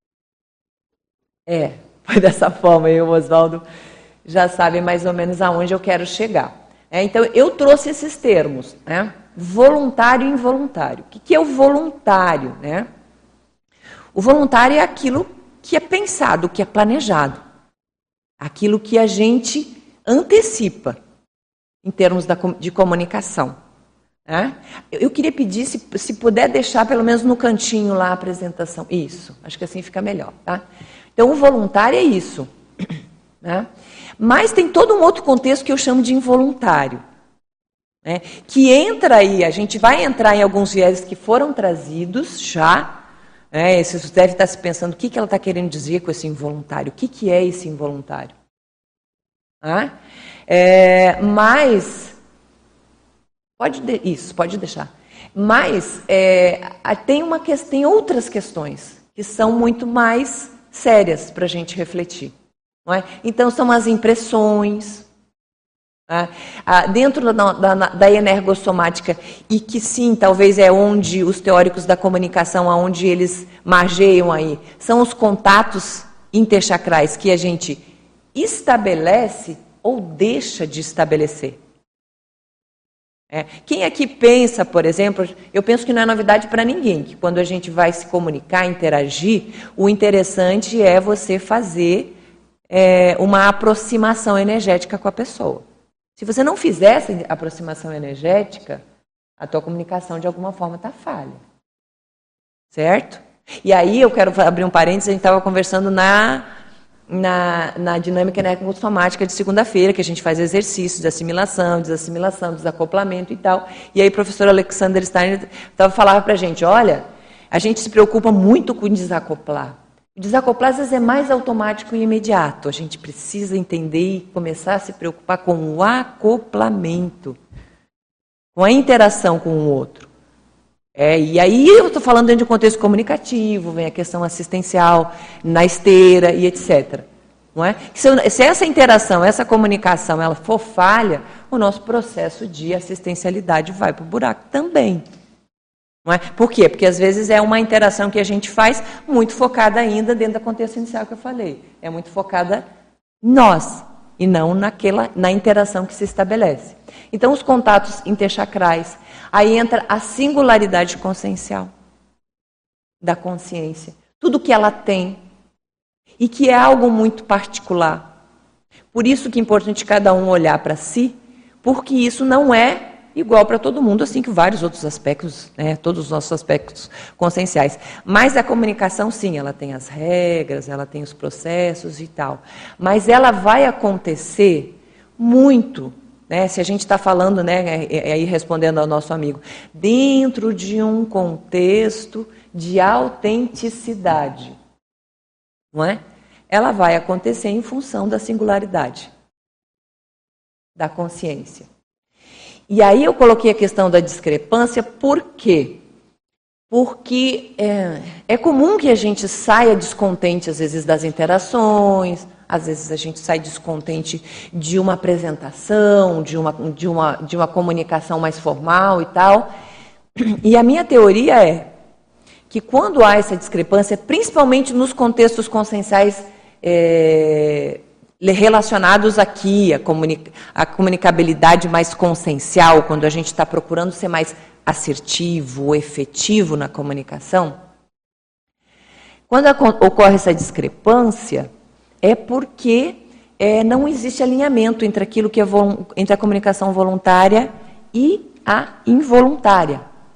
É, foi dessa forma aí, o Oswaldo já sabe mais ou menos aonde eu quero chegar. É, então, eu trouxe esses termos, né? Voluntário e involuntário. O que, que é o voluntário? Né? O voluntário é aquilo que é pensado, que é planejado. Aquilo que a gente antecipa em termos da, de comunicação. Né? Eu queria pedir, se, se puder deixar pelo menos no cantinho lá a apresentação. Isso, acho que assim fica melhor. Tá? Então, o voluntário é isso. Né? Mas tem todo um outro contexto que eu chamo de involuntário, né? Que entra aí, a gente vai entrar em alguns viés que foram trazidos já, né? Você deve estar se pensando o que, que ela está querendo dizer com esse involuntário, o que, que é esse involuntário. Ah? É, mas, pode de, isso, pode deixar, mas é, tem, uma, tem outras questões que são muito mais sérias para a gente refletir. Não é? Então, são as impressões, né? ah, dentro da, da, da energossomática, e que sim, talvez é onde os teóricos da comunicação, aonde eles margeiam aí, são os contatos interchacrais que a gente estabelece ou deixa de estabelecer. É. Quem aqui pensa, por exemplo, eu penso que não é novidade para ninguém, que quando a gente vai se comunicar, interagir, o interessante é você fazer é, uma aproximação energética com a pessoa. Se você não fizer essa aproximação energética, a tua comunicação de alguma forma está falha. Certo? E aí eu quero abrir um parênteses, a gente estava conversando na... Na, na dinâmica energossomática de segunda-feira, que a gente faz exercícios de assimilação, desassimilação, desacoplamento e tal. E aí o professor Alexander Steiner falava para a gente, olha, a gente se preocupa muito com desacoplar. O desacoplar às vezes é mais automático e imediato. A gente precisa entender e começar a se preocupar com o acoplamento, com a interação com o outro. É, e aí eu estou falando dentro de um contexto comunicativo, vem a questão assistencial, na esteira e etcétera. Não é? Se, eu, se essa interação, essa comunicação, ela for falha, o nosso processo de assistencialidade vai para o buraco também. Não é? Por quê? Porque às vezes é uma interação que a gente faz muito focada ainda dentro do contexto inicial que eu falei. É muito focada em nós e não naquela, na interação que se estabelece. Então, os contatos interchacrais, aí entra a singularidade consciencial da consciência. Tudo que ela tem e que é algo muito particular. Por isso que é importante cada um olhar para si, porque isso não é igual para todo mundo, assim que vários outros aspectos, né, todos os nossos aspectos conscienciais. Mas a comunicação, sim, ela tem as regras, ela tem os processos e tal. Mas ela vai acontecer muito, né, se a gente está falando, né, aí respondendo ao nosso amigo, dentro de um contexto de autenticidade. Não é? Ela vai acontecer em função da singularidade da consciência. E aí eu coloquei a questão da discrepância, por quê? Porque é, é comum que a gente saia descontente, às vezes, das interações, às vezes a gente sai descontente de uma apresentação, de uma, de uma, de uma comunicação mais formal e tal. E a minha teoria é que quando há essa discrepância, principalmente nos contextos conscienciais é, relacionados aqui, a, comunica, a comunicabilidade mais consciencial, quando a gente está procurando ser mais assertivo, efetivo na comunicação, quando a, ocorre essa discrepância, é porque é, não existe alinhamento entre aquilo que é entre a comunicação voluntária e a involuntária.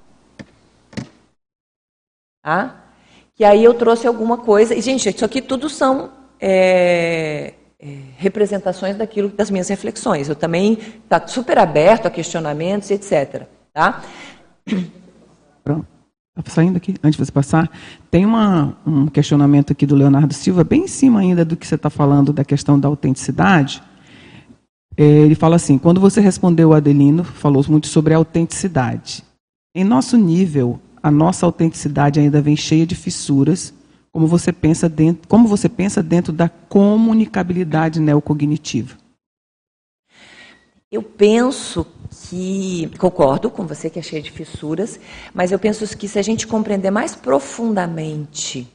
Tá? Que aí eu trouxe alguma coisa. E, gente, isso aqui tudo são é, é, representações daquilo, das minhas reflexões. Eu também está super aberto a questionamentos, etcétera. Tá? Pronto. Está saindo aqui, antes de você passar, tem uma, um questionamento aqui do Leonardo Silva, bem em cima ainda do que você está falando, da questão da autenticidade. É, ele fala assim, quando você respondeu ao Adelino, falou muito sobre a autenticidade. Em nosso nível, a nossa autenticidade ainda vem cheia de fissuras, como você pensa dentro, como você pensa dentro da comunicabilidade neocognitiva? Eu penso que, concordo com você que é cheio de fissuras, mas eu penso que se a gente compreender mais profundamente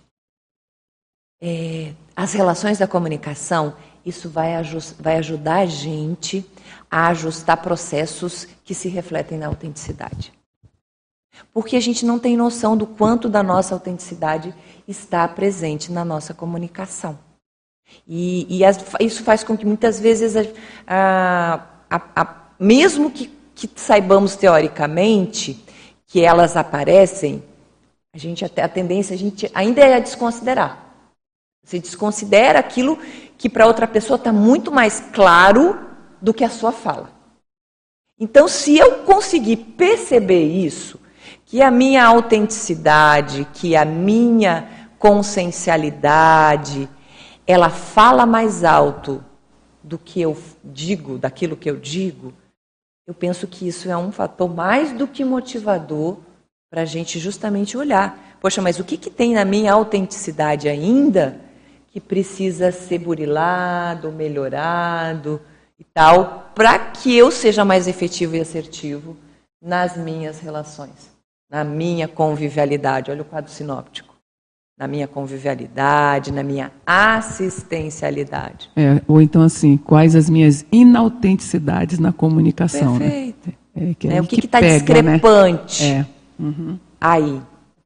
é, as relações da comunicação, isso vai, vai ajudar a gente a ajustar processos que se refletem na autenticidade. Porque a gente não tem noção do quanto da nossa autenticidade está presente na nossa comunicação. E, e as, isso faz com que muitas vezes, a, a, a, a, mesmo que, que saibamos teoricamente que elas aparecem, a, gente, a tendência a gente ainda é a desconsiderar. Você desconsidera aquilo que para outra pessoa está muito mais claro do que a sua fala. Então, se eu conseguir perceber isso, que a minha autenticidade, que a minha consciencialidade, ela fala mais alto do que eu digo, daquilo que eu digo, eu penso que isso é um fator mais do que motivador para a gente justamente olhar. Poxa, mas o que, que tem na minha autenticidade ainda que precisa ser burilado, melhorado e tal, para que eu seja mais efetivo e assertivo nas minhas relações, na minha convivialidade. Olha o quadro sinóptico. Na minha convivialidade, na minha assistencialidade. É, ou então assim, quais as minhas inautenticidades na comunicação. Perfeito. Né? É, que é, é, o que está que discrepante né? é. Uhum. aí?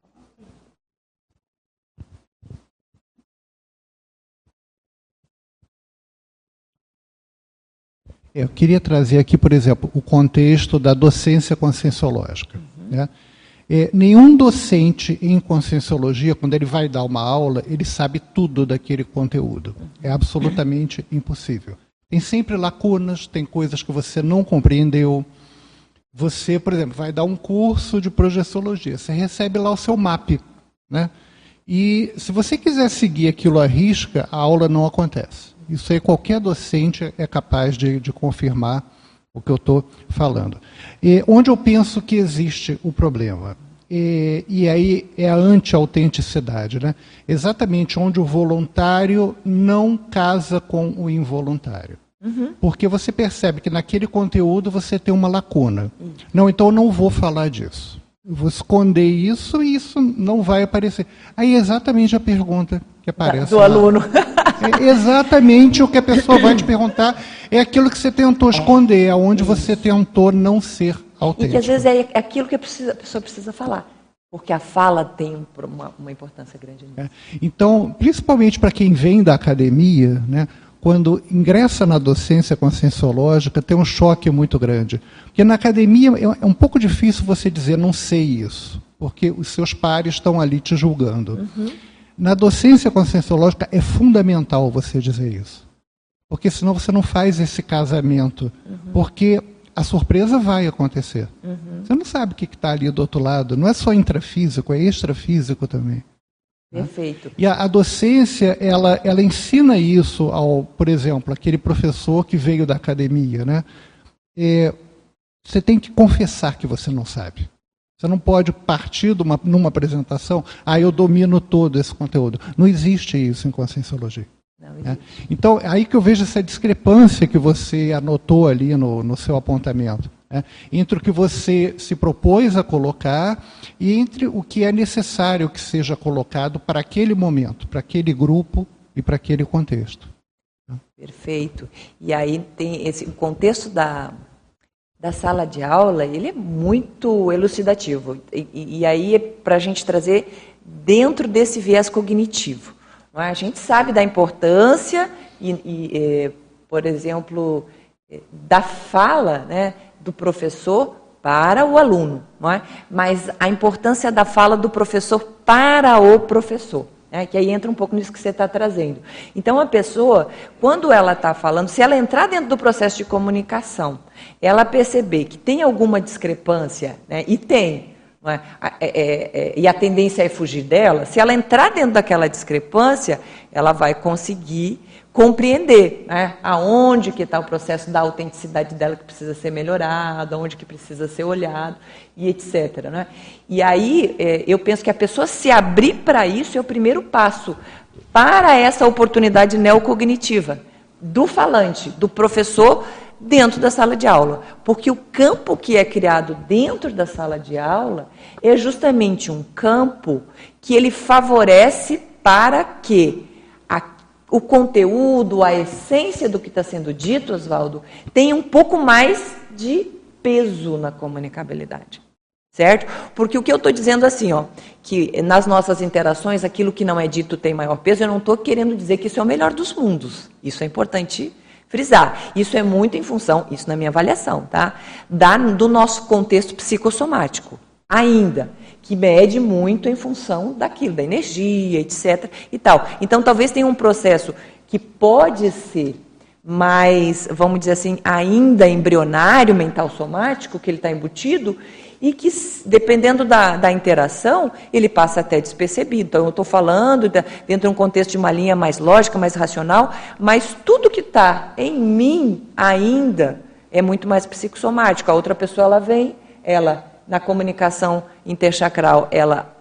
Eu queria trazer aqui, por exemplo, o contexto da docência conscienciológica. Uhum. Né? É, nenhum docente em conscienciologia, quando ele vai dar uma aula, ele sabe tudo daquele conteúdo. É absolutamente impossível. Tem sempre lacunas, tem coisas que você não compreendeu. Você, por exemplo, vai dar um curso de projeciologia, você recebe lá o seu M A P, né? E se você quiser seguir aquilo à risca, a aula não acontece. Isso aí qualquer docente é capaz de, de confirmar o que eu estou falando. E onde eu penso que existe o problema? E, e aí é a anti-autenticidade, né? Exatamente onde o voluntário não casa com o involuntário. Uhum. Porque você percebe que naquele conteúdo você tem uma lacuna. Uhum. Não, então eu não vou falar disso. Eu vou esconder isso e isso não vai aparecer. Aí é exatamente a pergunta que aparece. Do lá. Aluno. É exatamente o que a pessoa vai te perguntar. É aquilo que você tentou esconder, é onde você tentou não ser autêntico. E que às vezes é aquilo que a pessoa precisa falar. Porque a fala tem uma, uma importância grande nisso. É. Então, principalmente para quem vem da academia, né, quando ingressa na docência conscienciológica, tem um choque muito grande. Porque na academia é um pouco difícil você dizer, não sei isso, porque os seus pares estão ali te julgando. Uhum. Na docência conscienciológica é fundamental você dizer isso. Porque senão você não faz esse casamento. Uhum. Porque a surpresa vai acontecer. Uhum. Você não sabe o que está ali do outro lado. Não é só intrafísico, é extrafísico também. Perfeito. E a, a docência, ela, ela ensina isso ao, por exemplo, aquele professor que veio da academia, né? É, você tem que confessar que você não sabe. Você não pode partir de uma, numa apresentação, ah, eu domino todo esse conteúdo. Não existe isso em conscienciologia. Não existe. É? Então, é aí que eu vejo essa discrepância que você anotou ali no, no seu apontamento. É? Entre o que você se propôs a colocar e entre o que é necessário que seja colocado para aquele momento, para aquele grupo e para aquele contexto. Perfeito. E aí tem esse o contexto da, da sala de aula, ele é muito elucidativo. E, e, e aí é para a gente trazer dentro desse viés cognitivo. Não é? A gente sabe da importância, e, e, é, por exemplo, da fala, né, do professor para o aluno, não é? Mas a importância da fala do professor para o professor, né? Que aí entra um pouco nisso que você está trazendo. Então, a pessoa, quando ela está falando, se ela entrar dentro do processo de comunicação, ela perceber que tem alguma discrepância, né? E tem, não é? É, é, é, e a tendência é fugir dela, se ela entrar dentro daquela discrepância, ela vai conseguir compreender, né, aonde que está o processo da autenticidade dela que precisa ser melhorado, aonde que precisa ser olhado, e etcétera. Né? E aí, é, eu penso que a pessoa se abrir para isso é o primeiro passo para essa oportunidade neocognitiva do falante, do professor, dentro da sala de aula. Porque o campo que é criado dentro da sala de aula é justamente um campo que ele favorece para que o conteúdo, a essência do que está sendo dito, Oswaldo, tem um pouco mais de peso na comunicabilidade, certo? Porque o que eu estou dizendo assim, ó, que nas nossas interações, aquilo que não é dito tem maior peso, eu não estou querendo dizer que isso é o melhor dos mundos. Isso é importante frisar. Isso é muito em função, isso na minha avaliação, tá? Da, do nosso contexto psicossomático, ainda, que mede muito em função daquilo, da energia, etcétera e tal. Então, talvez tenha um processo que pode ser mais, vamos dizer assim, ainda embrionário, mental somático, que ele está embutido, e que, dependendo da, da interação, ele passa até despercebido. Então, eu estou falando da, dentro de um contexto de uma linha mais lógica, mais racional, mas tudo que está em mim ainda é muito mais psicossomático. A outra pessoa, ela vem, ela... Na comunicação interchacral, ela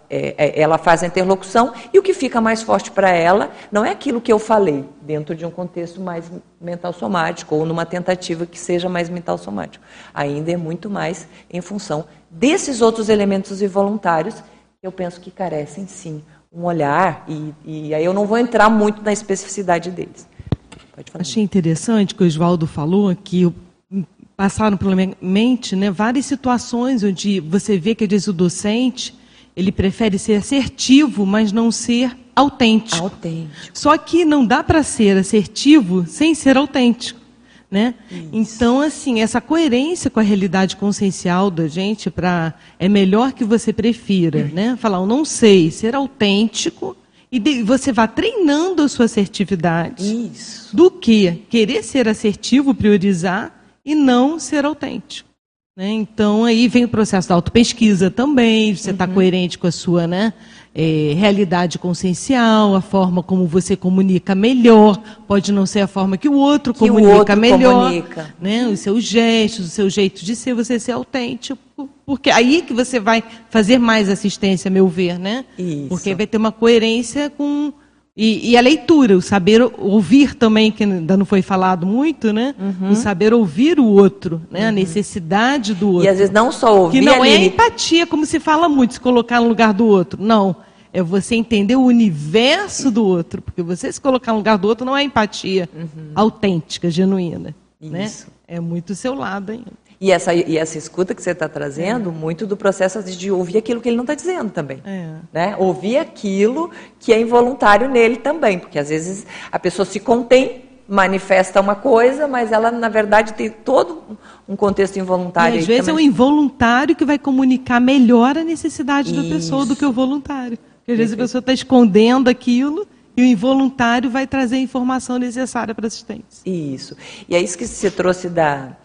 é, ela faz a interlocução e o que fica mais forte para ela não é aquilo que eu falei dentro de um contexto mais mental somático ou numa tentativa que seja mais mental somático. Ainda é muito mais em função desses outros elementos involuntários que eu penso que carecem, sim, um olhar e, e aí eu não vou entrar muito na especificidade deles. Pode falar. Achei interessante que o Oswaldo falou que passaram pela minha mente, né, várias situações onde você vê que às vezes o docente ele prefere ser assertivo, mas não ser autêntico. Autêntico. Só que não dá para ser assertivo sem ser autêntico, né? Então, assim, essa coerência com a realidade consciencial da gente, para é melhor que você prefira, né? Falar, eu não sei, ser autêntico e de, você vai treinando a sua assertividade. Isso. Do que querer ser assertivo, priorizar e não ser autêntico. Né? Então, aí vem o processo da autopesquisa também, você está uhum. coerente com a sua, né, é, realidade consciencial, a forma como você comunica melhor, pode não ser a forma que o outro que comunica o outro melhor, comunica. Né? Os seus gestos, o seu jeito de ser, você ser autêntico, porque aí que você vai fazer mais assistência, a meu ver, né? Isso. Porque vai ter uma coerência com... E, e a leitura, o saber ouvir também, que ainda não foi falado muito, né? Uhum. O saber ouvir o outro, né? Uhum. A necessidade do outro. E às vezes não só ouvir... Que não ali... é empatia, como se fala muito, se colocar no lugar do outro. Não, é você entender o universo do outro. Porque você se colocar no lugar do outro não é empatia uhum. autêntica, genuína. Isso. Né? É muito o seu lado ainda. E essa, e essa escuta que você está trazendo, é. muito do processo de ouvir aquilo que ele não está dizendo também. É. Né? Ouvir aquilo que é involuntário nele também, porque às vezes a pessoa se contém, manifesta uma coisa, mas ela, na verdade, tem todo um contexto involuntário. E às vezes também. É o involuntário que vai comunicar melhor a necessidade Isso. da pessoa do que o voluntário. Porque às vezes a pessoa está escondendo aquilo e o involuntário vai trazer a informação necessária para a assistência. Isso. E é isso que você trouxe da...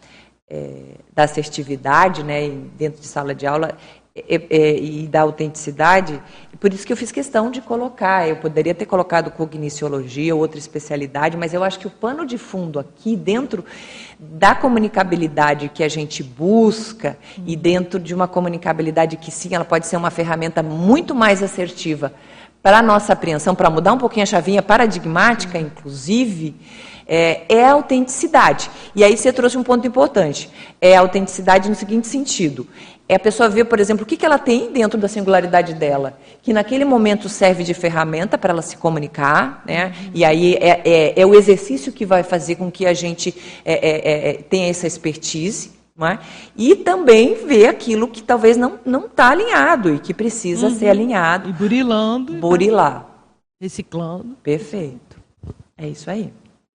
É, da assertividade, né, dentro de sala de aula, é, é, e da autenticidade, por isso que eu fiz questão de colocar, eu poderia ter colocado cogniciologia ou outra especialidade, mas eu acho que o pano de fundo aqui, dentro da comunicabilidade que a gente busca, uhum. e dentro de uma comunicabilidade que sim, ela pode ser uma ferramenta muito mais assertiva para a nossa apreensão, para mudar um pouquinho a chavinha paradigmática, uhum. inclusive, É, é a autenticidade. E aí você trouxe um ponto importante. É a autenticidade no seguinte sentido. É a pessoa ver, por exemplo, o que, que ela tem dentro da singularidade dela, que naquele momento serve de ferramenta para ela se comunicar, né? Uhum. E aí é, é, é o exercício que vai fazer com que a gente é, é, é, tenha essa expertise, não é? E também ver aquilo que talvez não está alinhado e que precisa uhum. ser alinhado. E burilando. Burilar. Reciclando. Perfeito. É isso aí.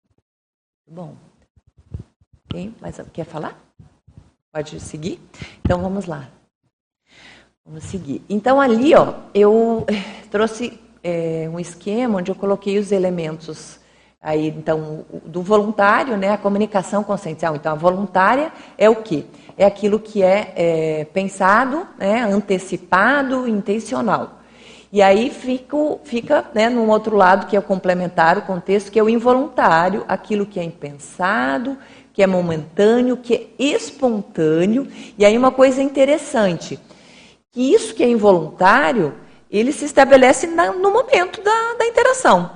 Bom, quem mais quer falar? Pode seguir? Então, vamos lá. Vamos seguir. Então, ali, ó, eu trouxe é, um esquema onde eu coloquei os elementos aí, então, do voluntário, né, a comunicação consciencial. Então, a voluntária é o quê? É aquilo que é, é pensado, né, antecipado, intencional. E aí fica, fica né, num outro lado, que é o complementar, o contexto, que é o involuntário, aquilo que é impensado, que é momentâneo, que é espontâneo. E aí uma coisa interessante, que isso que é involuntário, ele se estabelece na, no momento da, da interação.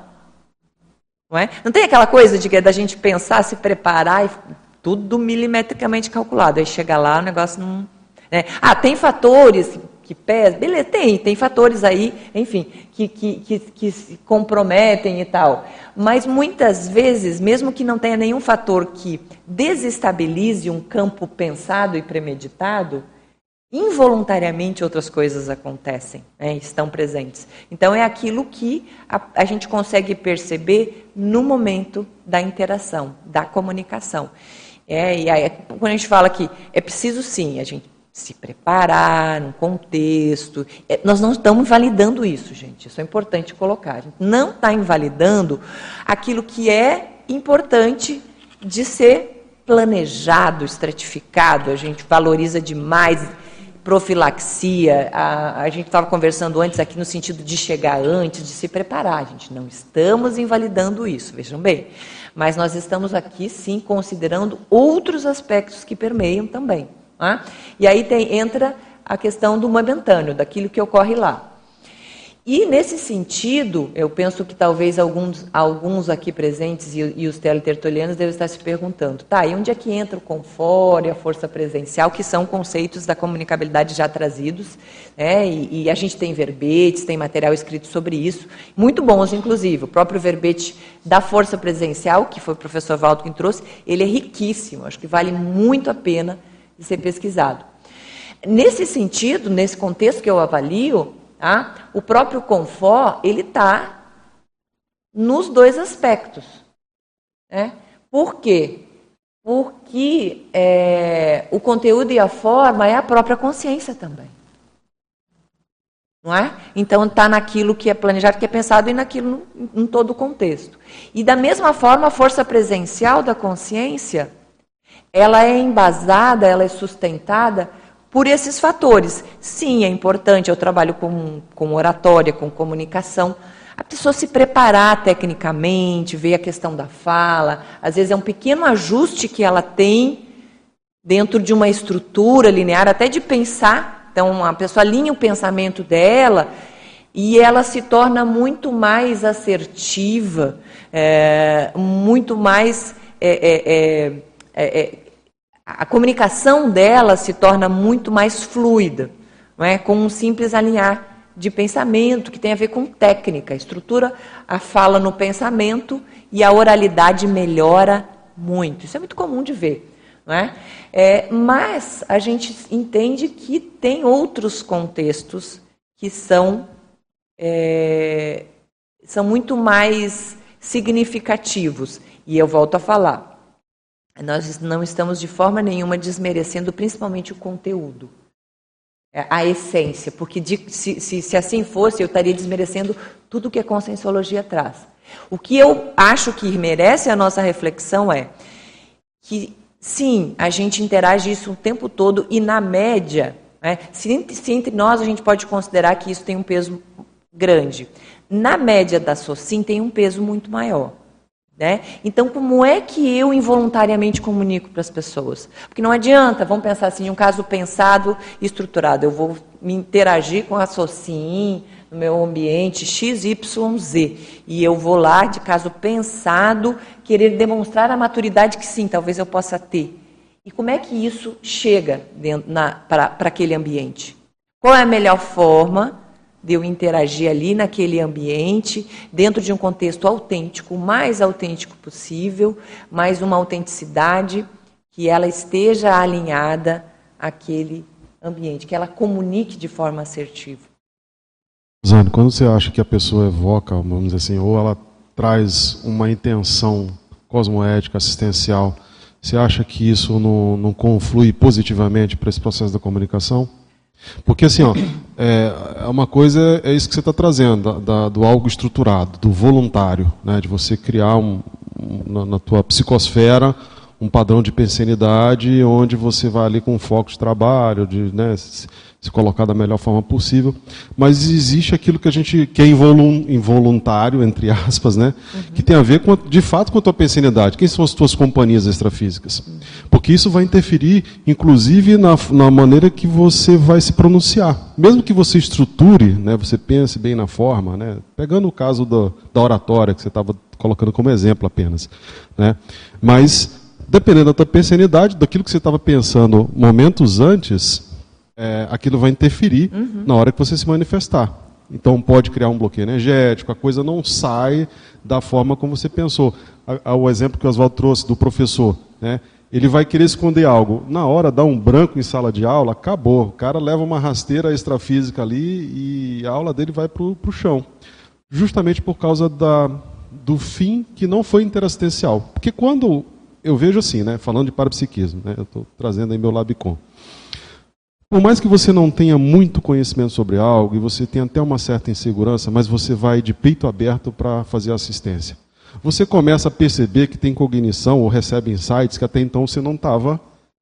Não é? Não tem aquela coisa de, da gente pensar, se preparar, e tudo milimetricamente calculado. Aí chega lá, o negócio não... Né? Ah, tem fatores... que pesa, beleza, tem, tem fatores aí, enfim, que, que, que, que se comprometem e tal. Mas muitas vezes, mesmo que não tenha nenhum fator que desestabilize um campo pensado e premeditado, involuntariamente outras coisas acontecem, né, estão presentes. Então é aquilo que a, a gente consegue perceber no momento da interação, da comunicação. É, e aí, quando a gente fala que é preciso sim, a gente se preparar, num contexto. É, nós não estamos invalidando isso, gente. Isso é importante colocar. A gente não está invalidando aquilo que é importante de ser planejado, estratificado. A gente valoriza demais profilaxia. A, a gente estava conversando antes aqui no sentido de chegar antes, de se preparar. A gente não estamos invalidando isso, vejam bem. Mas nós estamos aqui, sim, considerando outros aspectos que permeiam também. Ah? E aí tem, entra a questão do momentâneo, daquilo que ocorre lá. E, nesse sentido, eu penso que talvez alguns, alguns aqui presentes e, e os teletertulianos devem estar se perguntando, tá, e onde é que entra o confort e a força presencial, que são conceitos da comunicabilidade já trazidos, né, e, e a gente tem verbetes, tem material escrito sobre isso, muito bons, inclusive. O próprio verbete da força presencial, que foi o professor Valdo quem trouxe, ele é riquíssimo, acho que vale muito a pena de ser pesquisado. Nesse sentido, nesse contexto que eu avalio, tá, o próprio confort, ele está nos dois aspectos. Né? Por quê? Porque é, o conteúdo e a forma é a própria consciência também. Não é? Então, está naquilo que é planejado, que é pensado, e naquilo em todo o contexto. E, da mesma forma, a força presencial da consciência, ela é embasada, ela é sustentada por esses fatores. Sim, é importante, eu trabalho com, com oratória, com comunicação, a pessoa se preparar tecnicamente, ver a questão da fala, às vezes é um pequeno ajuste que ela tem dentro de uma estrutura linear, até de pensar. Então, a pessoa alinha o pensamento dela e ela se torna muito mais assertiva, é, muito mais... É, é, é, é, a comunicação dela se torna muito mais fluida, não é? Com um simples alinhar de pensamento, que tem a ver com técnica. Estrutura a fala no pensamento e a oralidade melhora muito. Isso é muito comum de ver. Não é? É, mas a gente entende que tem outros contextos que são, é, são muito mais significativos. E eu volto a falar. Nós não estamos de forma nenhuma desmerecendo principalmente o conteúdo, a essência, porque de, se, se, se assim fosse, eu estaria desmerecendo tudo que a Conscienciologia traz. O que eu acho que merece a nossa reflexão é que, sim, a gente interage isso o tempo todo e, na média, né, se, se entre nós a gente pode considerar que isso tem um peso grande, na média da SOCIM tem um peso muito maior. Né? Então, como é que eu involuntariamente comunico para as pessoas? Porque não adianta, vamos pensar assim, em um caso pensado e estruturado. Eu vou me interagir com a SOCIM, no meu ambiente X Y Z, e eu vou lá, de caso pensado, querer demonstrar a maturidade que sim, talvez eu possa ter. E como é que isso chega para aquele ambiente? Qual é a melhor forma de eu interagir ali naquele ambiente, dentro de um contexto autêntico, o mais autêntico possível, mais uma autenticidade que ela esteja alinhada àquele ambiente, que ela comunique de forma assertiva. Zane, quando você acha que a pessoa evoca, vamos dizer assim, ou ela traz uma intenção cosmoética, assistencial, você acha que isso não, não conflui positivamente para esse processo da comunicação? Porque assim, ó, é uma coisa, é isso que você está trazendo, da, da, do algo estruturado, do voluntário, né, de você criar um, um, na, na tua psicosfera um padrão de pensenidade onde você vai ali com um foco de trabalho, de, né, se, se colocar da melhor forma possível. Mas existe aquilo que a gente que é involun, involuntário, entre aspas, né, uhum. que tem a ver com, de fato com a tua pensenidade. Quem são as tuas companhias extrafísicas? Uhum. Porque isso vai interferir, inclusive, na, na maneira que você vai se pronunciar. Mesmo que você estruture, né, você pense bem na forma, né, pegando o caso do, da oratória, que você estava colocando como exemplo apenas. Né, mas... dependendo da tua pensenidade, daquilo que você estava pensando momentos antes, é, aquilo vai interferir uhum. na hora que você se manifestar. Então pode criar um bloqueio energético, a coisa não sai da forma como você pensou. A, a, o exemplo que o Oswaldo trouxe do professor, né? Ele vai querer esconder algo. Na hora, dá um branco em sala de aula, acabou. O cara leva uma rasteira extrafísica ali e a aula dele vai para o chão. Justamente por causa da, do fim que não foi interassistencial. Porque quando... eu vejo assim, né, falando de parapsiquismo, né, eu estou trazendo aí meu Labicon. Por mais que você não tenha muito conhecimento sobre algo, e você tenha até uma certa insegurança, mas você vai de peito aberto para fazer assistência. Você começa a perceber que tem cognição, ou recebe insights, que até então você não estava,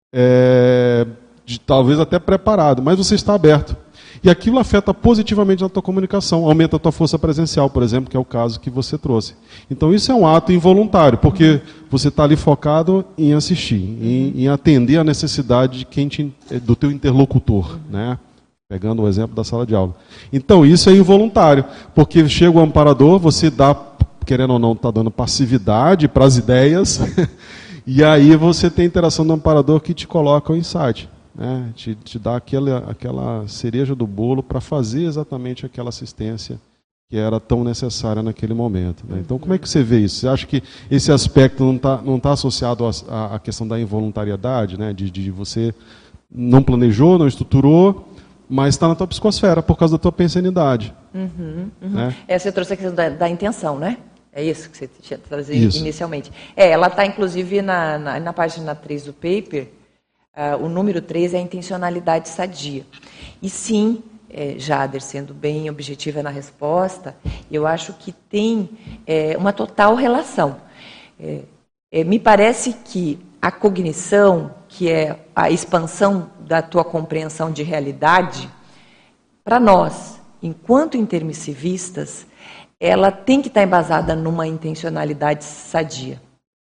é, talvez até preparado, mas você está aberto. E aquilo afeta positivamente na tua comunicação, aumenta a tua força presencial, por exemplo, que é o caso que você trouxe. Então isso é um ato involuntário, porque você está ali focado em assistir, em, em atender a necessidade de quem te, do teu interlocutor, né? Pegando o exemplo da sala de aula. Então, isso é involuntário, porque chega o amparador, você dá, querendo ou não, está dando passividade para as ideias, e aí você tem a interação do amparador que te coloca o insight, né? te, te dá aquela, aquela cereja do bolo para fazer exatamente aquela assistência que era tão necessária naquele momento, né? Então, como é que você vê isso? Você acha que esse aspecto não está não tá associado à, à questão da involuntariedade, né? de, de você não planejou, não estruturou, mas está na tua psicosfera por causa da tua pensanidade. Uhum, uhum. Né? É, você trouxe a questão da, da intenção, né? É isso que você tinha trazido inicialmente. É, ela está, inclusive, na, na, na página três do paper, uh, o número três é a intencionalidade sadia. E sim, é, Jader, sendo bem objetiva na resposta, eu acho que tem é, uma total relação. É, é, me parece que a cognição, que é a expansão da tua compreensão de realidade, para nós, enquanto intermissivistas, ela tem que estar embasada numa intencionalidade sadia.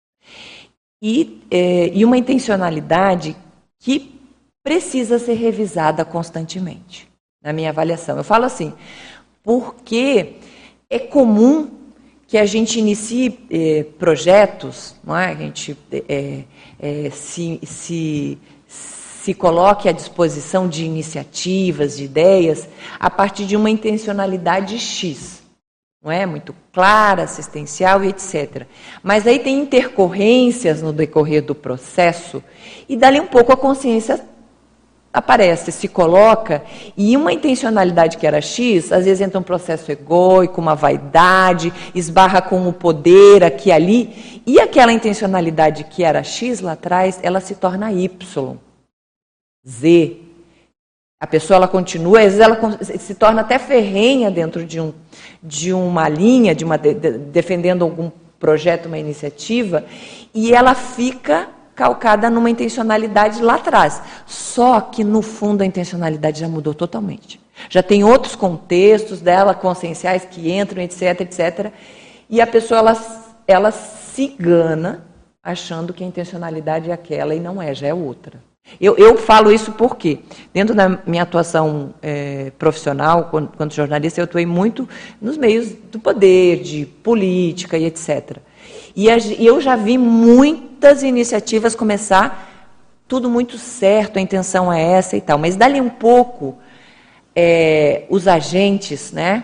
E, é, e uma intencionalidade que precisa ser revisada constantemente, na minha avaliação. Eu falo assim, porque é comum que a gente inicie eh, projetos, não é? A gente eh, eh, se, se, se coloque à disposição de iniciativas, de ideias, a partir de uma intencionalidade X, não é? Muito clara, assistencial e etcétera. Mas aí tem intercorrências no decorrer do processo e dali um pouco a consciência aparece, se coloca, e uma intencionalidade que era X, às vezes entra um processo egóico, uma vaidade, esbarra com o poder aqui e ali, e aquela intencionalidade que era X lá atrás, ela se torna Y, Z. A pessoa ela continua, às vezes ela se torna até ferrenha dentro de, um, de uma linha, de uma, de, defendendo algum projeto, uma iniciativa, e ela fica calcada numa intencionalidade lá atrás. Só que, no fundo, a intencionalidade já mudou totalmente. Já tem outros contextos dela, conscienciais, que entram, etc, etcétera. E a pessoa, ela, ela se engana, achando que a intencionalidade é aquela e não é, já é outra. Eu, eu falo isso porque, dentro da minha atuação é, profissional, quando, quando jornalista, eu atuei muito nos meios do poder, de política e etcétera. E eu já vi muitas iniciativas começar, tudo muito certo, a intenção é essa e tal. Mas dali um pouco, é, os agentes, né,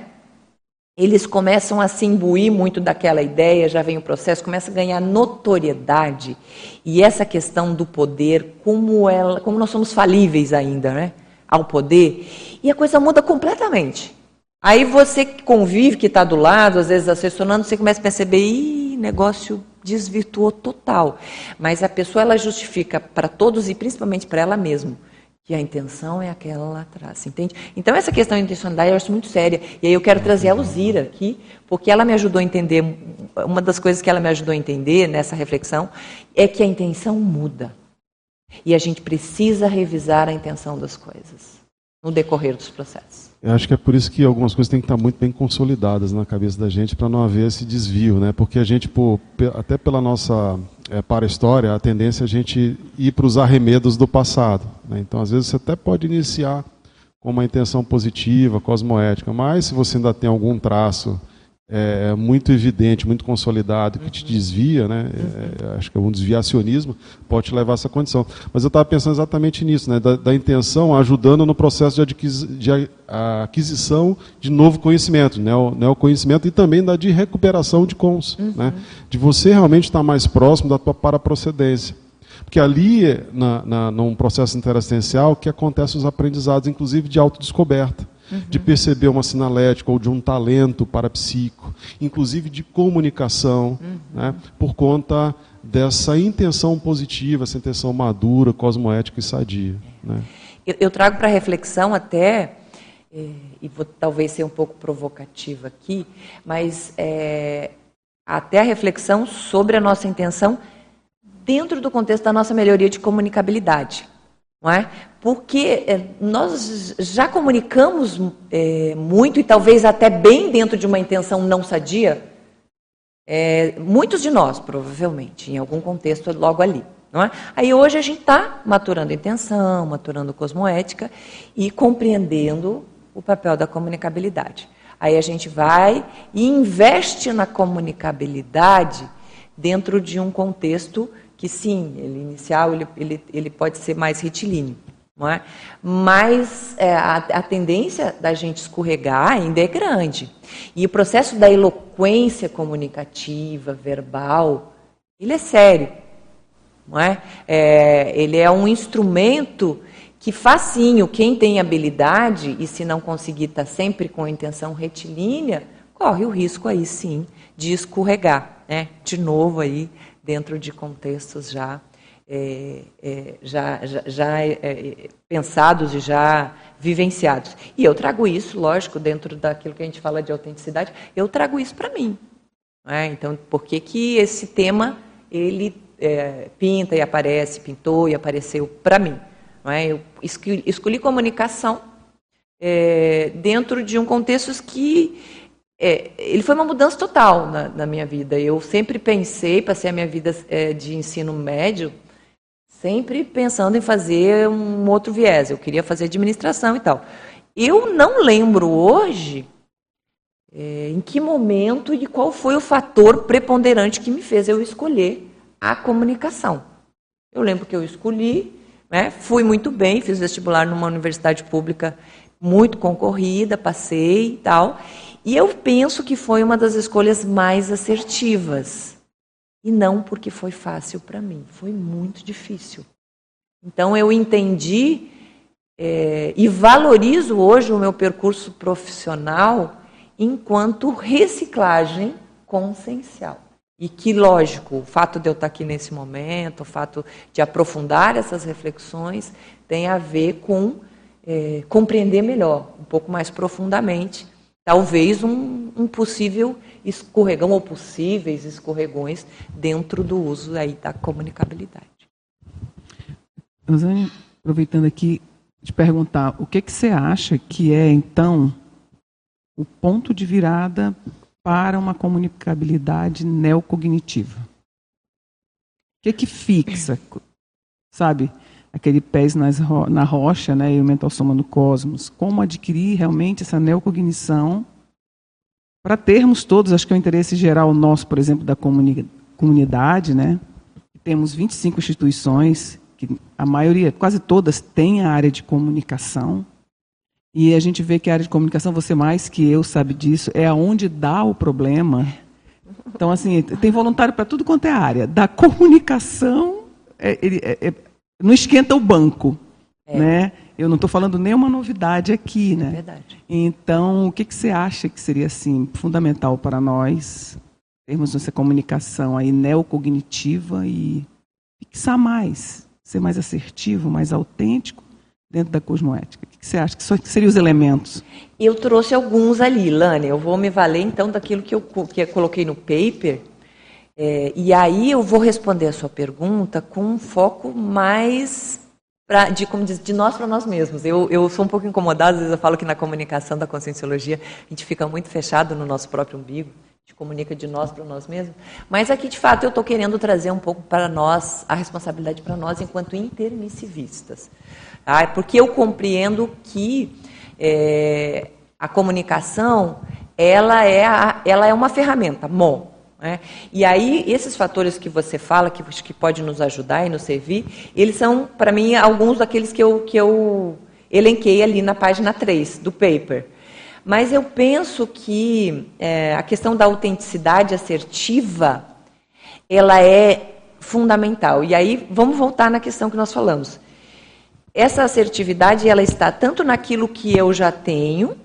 eles começam a se imbuir muito daquela ideia, já vem o processo, começa a ganhar notoriedade. E essa questão do poder, como, ela, como nós somos falíveis ainda, né, ao poder, e a coisa muda completamente. Aí você que convive, que está do lado, às vezes assessorando, você começa a perceber, ih, negócio desvirtuou total. Mas a pessoa, ela justifica para todos e principalmente para ela mesma, que a intenção é aquela lá atrás, entende? Então essa questão de intencionalidade eu acho muito séria. E aí eu quero trazer a Luzira aqui, porque ela me ajudou a entender, uma das coisas que ela me ajudou a entender nessa reflexão, é que a intenção muda. E a gente precisa revisar a intenção das coisas no decorrer dos processos. Eu acho que é por isso que algumas coisas têm que estar muito bem consolidadas na cabeça da gente para não haver esse desvio, né? Porque a gente, pô, até pela nossa é, para-história, a tendência é a gente ir para os arremedos do passado, né? Então, às vezes, você até pode iniciar com uma intenção positiva, cosmoética, mas se você ainda tem algum traço é, muito evidente, muito consolidado, que te desvia, né? É, acho que é um desviacionismo, pode te levar a essa condição. Mas eu estava pensando exatamente nisso, né? da, da intenção ajudando no processo de, adquis, de aquisição de novo conhecimento, né? o, né? o conhecimento e também da de recuperação de cons, uhum. né? De você realmente estar mais próximo da tua paraprocedência. Porque ali, na, na, num processo interassistencial, que acontecem os aprendizados, inclusive de autodescoberta. Uhum. De perceber uma sinalética ou de um talento parapsíquico, inclusive de comunicação, uhum. né, por conta dessa intenção positiva, essa intenção madura, cosmoética e sadia. Né? Eu, eu trago para reflexão até, é, e vou talvez ser um pouco provocativa aqui, mas é, até a reflexão sobre a nossa intenção dentro do contexto da nossa melhoria de comunicabilidade. Não é? Porque é, nós já comunicamos é, muito e talvez até bem dentro de uma intenção não sadia, é, muitos de nós, provavelmente, em algum contexto logo ali. Não é? Aí hoje a gente está maturando intenção, maturando cosmoética e compreendendo o papel da comunicabilidade. Aí a gente vai e investe na comunicabilidade dentro de um contexto que, sim, ele inicial, ele, ele, ele pode ser mais retilíneo. Não é? Mas é, a, a tendência da gente escorregar ainda é grande. E o processo da eloquência comunicativa, verbal, ele é sério. Não é? É, ele é um instrumento que facinho, quem tem habilidade, e se não conseguir estar sempre com a intenção retilínea, corre o risco aí sim de escorregar, né? De novo aí dentro de contextos já, é, é, já, já, já é, pensados e já vivenciados. E eu trago isso, lógico, dentro daquilo que a gente fala de autenticidade, eu trago isso para mim. Né? Então, por que que esse tema, ele é, pinta e aparece, pintou e apareceu para mim? Não é? Eu escolhi, escolhi comunicação é, dentro de um contexto que é, ele foi uma mudança total na, na minha vida. Eu sempre pensei, passei a minha vida é, de ensino médio, sempre pensando em fazer um outro viés. Eu queria fazer administração e tal. Eu não lembro hoje é, em que momento e qual foi o fator preponderante que me fez eu escolher a comunicação. Eu lembro que eu escolhi, né, fui muito bem, fiz vestibular numa universidade pública muito concorrida, passei e tal. E eu penso que foi uma das escolhas mais assertivas. E não porque foi fácil para mim, foi muito difícil. Então eu entendi é, e valorizo hoje o meu percurso profissional enquanto reciclagem consciencial. E que, lógico, o fato de eu estar aqui nesse momento, o fato de aprofundar essas reflexões, tem a ver com é, compreender melhor, um pouco mais profundamente, talvez um, um possível escorregão ou possíveis escorregões dentro do uso aí da comunicabilidade. Rosane, aproveitando aqui, te perguntar, o que, que você acha que é, então, o ponto de virada para uma comunicabilidade neocognitiva? O que que fixa, sabe, aquele pés nas ro na rocha, né, e o mental soma no cosmos? Como adquirir realmente essa neocognição para termos todos, acho que é o interesse geral nosso, por exemplo, da comuni comunidade, né? Temos vinte e cinco instituições, que a maioria, quase todas, tem a área de comunicação. E a gente vê que a área de comunicação, você mais que eu sabe disso, é onde dá o problema. Então, assim, tem voluntário para tudo quanto é área. Da comunicação, é, ele, é, é, não esquenta o banco. É. Né? Eu não estou falando nenhuma novidade aqui. Né? É verdade. Então, o que, que você acha que seria assim, fundamental para nós, termos essa comunicação aí neocognitiva e fixar mais, ser mais assertivo, mais autêntico, dentro da cosmoética? O que você acha que seriam os elementos? Eu trouxe alguns ali, Lani. Eu vou me valer, então, daquilo que eu, que eu coloquei no paper. É, e aí eu vou responder a sua pergunta com um foco mais pra, de, como diz, de nós para nós mesmos. Eu, eu sou um pouco incomodada, às vezes eu falo que na comunicação da conscienciologia a gente fica muito fechado no nosso próprio umbigo. A gente comunica de nós para nós mesmos. Mas aqui, de fato, eu estou querendo trazer um pouco para nós, a responsabilidade para nós enquanto intermissivistas. Ah, porque eu compreendo que é, a comunicação ela é, a, ela é uma ferramenta, bom, né? E aí esses fatores que você fala, que, que pode nos ajudar e nos servir, eles são, para mim, alguns daqueles que eu, que eu elenquei ali na página três do paper. Mas eu penso que é, a questão da autenticidade assertiva, ela é fundamental. E aí vamos voltar na questão que nós falamos. Essa assertividade, ela está tanto naquilo que eu já tenho,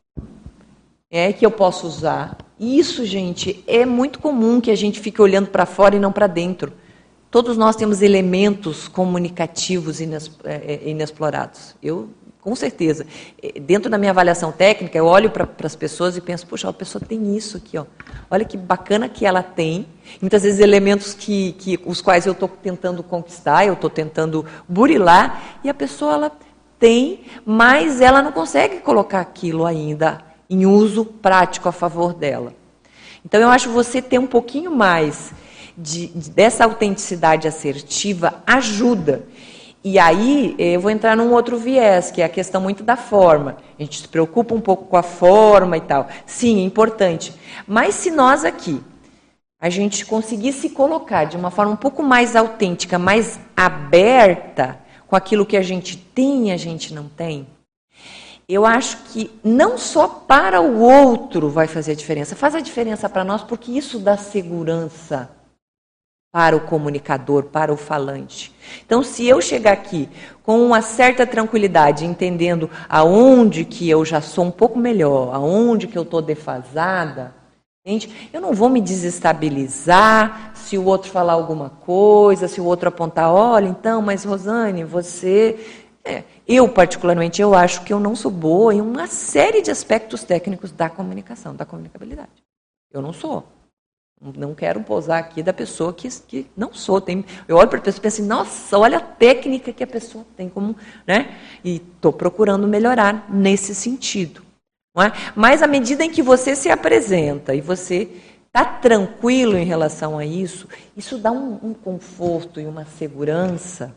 é, que eu posso usar. E isso, gente, é muito comum que a gente fique olhando para fora e não para dentro. Todos nós temos elementos comunicativos inexplorados. Eu, com certeza, dentro da minha avaliação técnica, eu olho para as pessoas e penso, puxa, a pessoa tem isso aqui, ó. Olha que bacana que ela tem. Muitas vezes elementos que, que, os quais eu estou tentando conquistar, eu estou tentando burilar, e a pessoa ela tem, mas ela não consegue colocar aquilo ainda em uso prático a favor dela. Então, eu acho que você ter um pouquinho mais de, de, dessa autenticidade assertiva ajuda. E aí eu vou entrar num outro viés, que é a questão muito da forma. A gente se preocupa um pouco com a forma e tal. Sim, é importante. Mas se nós aqui, a gente conseguir se colocar de uma forma um pouco mais autêntica, mais aberta com aquilo que a gente tem e a gente não tem, eu acho que não só para o outro vai fazer a diferença, faz a diferença para nós, porque isso dá segurança para o comunicador, para o falante. Então, se eu chegar aqui com uma certa tranquilidade, entendendo aonde que eu já sou um pouco melhor, aonde que eu estou defasada, entende? Eu não vou me desestabilizar se o outro falar alguma coisa, se o outro apontar, olha, então, mas Rosane, você... É, eu, particularmente, eu acho que eu não sou boa em uma série de aspectos técnicos da comunicação, da comunicabilidade. Eu não sou. Não quero pousar aqui da pessoa que, que não sou. Tem, eu olho para a pessoa e penso assim, nossa, olha a técnica que a pessoa tem. Como, né? E estou procurando melhorar nesse sentido. Não é? Mas à medida em que você se apresenta e você está tranquilo em relação a isso, isso dá um, um conforto e uma segurança,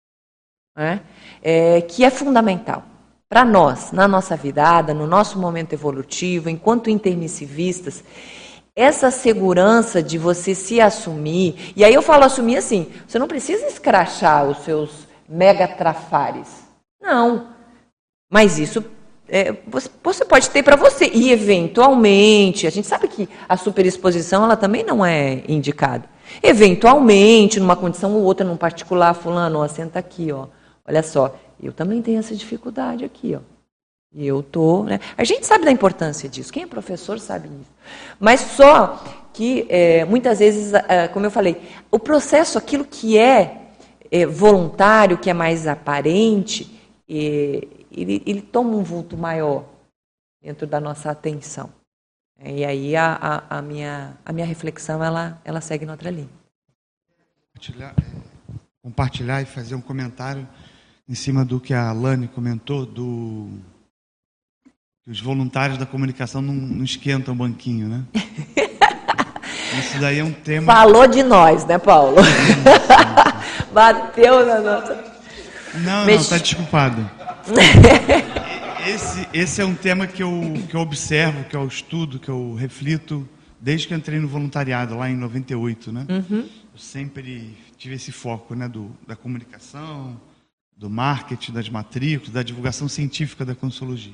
né? É, que é fundamental para nós, na nossa virada, no nosso momento evolutivo, enquanto intermissivistas, essa segurança de você se assumir, e aí eu falo assumir assim, você não precisa escrachar os seus mega trafares, não, mas isso é, você, você pode ter para você, e eventualmente, a gente sabe que a superexposição ela também não é indicada, eventualmente, numa condição ou outra, num particular, fulano, ó, senta aqui, ó, olha só, eu também tenho essa dificuldade aqui, ó. E eu tô, né? A gente sabe da importância disso. Quem é professor sabe disso. Mas só que é, muitas vezes, é, como eu falei, o processo, aquilo que é, é voluntário, que é mais aparente, é, ele, ele toma um vulto maior dentro da nossa atenção. E aí a, a, a, minha, a minha reflexão ela, ela segue noutra linha. Compartilhar, compartilhar e fazer um comentário em cima do que a Lani comentou, do que os voluntários da comunicação não, não esquentam o banquinho, né? Isso daí é um tema... Falou de nós, né, Paulo? Bateu na nossa... Não, Mex... não, está desculpado. Esse, esse é um tema que eu, que eu observo, que eu estudo, que eu reflito desde que eu entrei no voluntariado, lá em noventa e oito, né? Uhum. Eu sempre tive esse foco, né, do, da comunicação, do marketing, das matrículas, da divulgação científica da consciologia.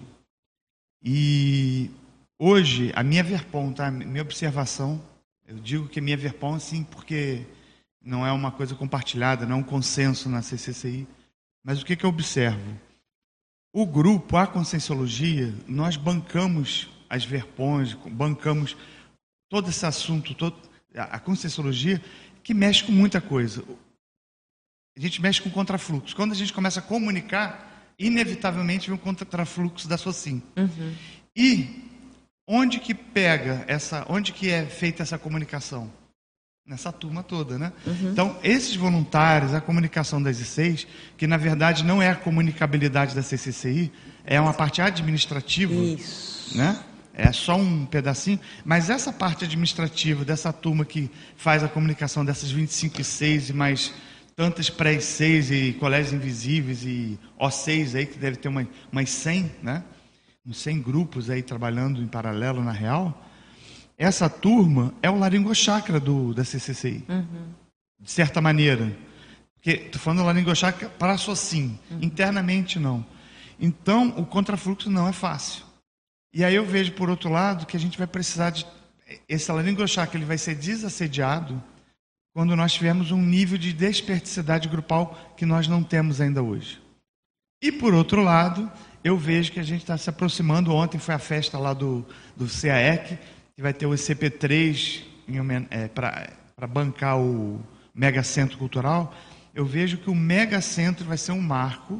E hoje, a minha Verpom, tá? Minha observação, eu digo que a minha Verpom, sim, porque não é uma coisa compartilhada, não é um consenso na C C C I, mas o que, que eu observo? O grupo, a Conscienciologia, nós bancamos as Verpons, bancamos todo esse assunto, todo, a Conscienciologia, que mexe com muita coisa. A gente mexe com contrafluxo. Quando a gente começa a comunicar, inevitavelmente vem um contrafluxo da Socim. Uhum. E onde que pega essa, onde que é feita essa comunicação? Nessa turma toda, né? Uhum. Então, esses voluntários, a comunicação das I seis, que na verdade não é a comunicabilidade da C C C I, é uma parte administrativa, Isso. né? É só um pedacinho, mas essa parte administrativa dessa turma que faz a comunicação dessas vinte e cinco I seis e mais tantas pré-I seis e colégios invisíveis e O seis aí, que deve ter uma, umas cem, né? Uns cem grupos aí trabalhando em paralelo na real. Essa turma é o laringochakra do, da C C C I, uhum. de certa maneira. Porque estou falando laringochakra para a Socim, uhum. internamente não. Então, o contrafluxo não é fácil. E aí eu vejo, por outro lado, que a gente vai precisar de... Esse laringochakra ele vai ser desassediado quando nós tivermos um nível de desperticidade grupal que nós não temos ainda hoje. E, por outro lado, eu vejo que a gente está se aproximando. Ontem foi a festa lá do, do C A E C, que vai ter o E C P três é, para bancar o Mega Centro Cultural. Eu vejo que o Mega Centro vai ser um marco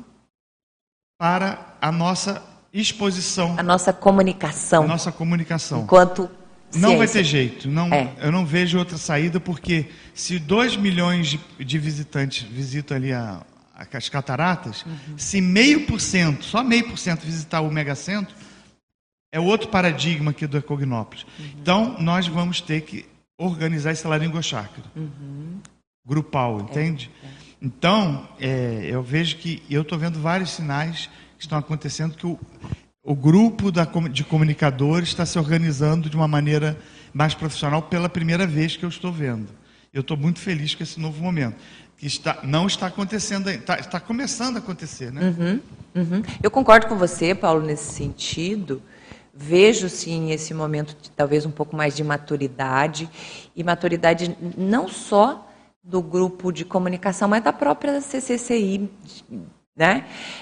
para a nossa exposição. A nossa comunicação. A nossa comunicação. Enquanto Não ciência. vai ter jeito. Não, é. Eu não vejo outra saída, porque se dois milhões de, de visitantes visitam ali a, a, as cataratas, uhum. se meio por cento, só meio por cento visitar o Megacentro, é outro paradigma aqui do Ecognópolis. Uhum. Então, nós vamos ter que organizar esse laringochakra. Uhum. Grupal, entende? É, é. Então, é, eu vejo que, eu estou vendo vários sinais que estão acontecendo, que o, o grupo da, de comunicadores está se organizando de uma maneira mais profissional pela primeira vez que eu estou vendo. Eu estou muito feliz com esse novo momento. Que está, não está acontecendo, está, está começando a acontecer, né? Uhum, uhum. Eu concordo com você, Paulo, nesse sentido. Vejo, sim, esse momento de, talvez um pouco mais de maturidade, e maturidade não só do grupo de comunicação, mas da própria C C C I, né?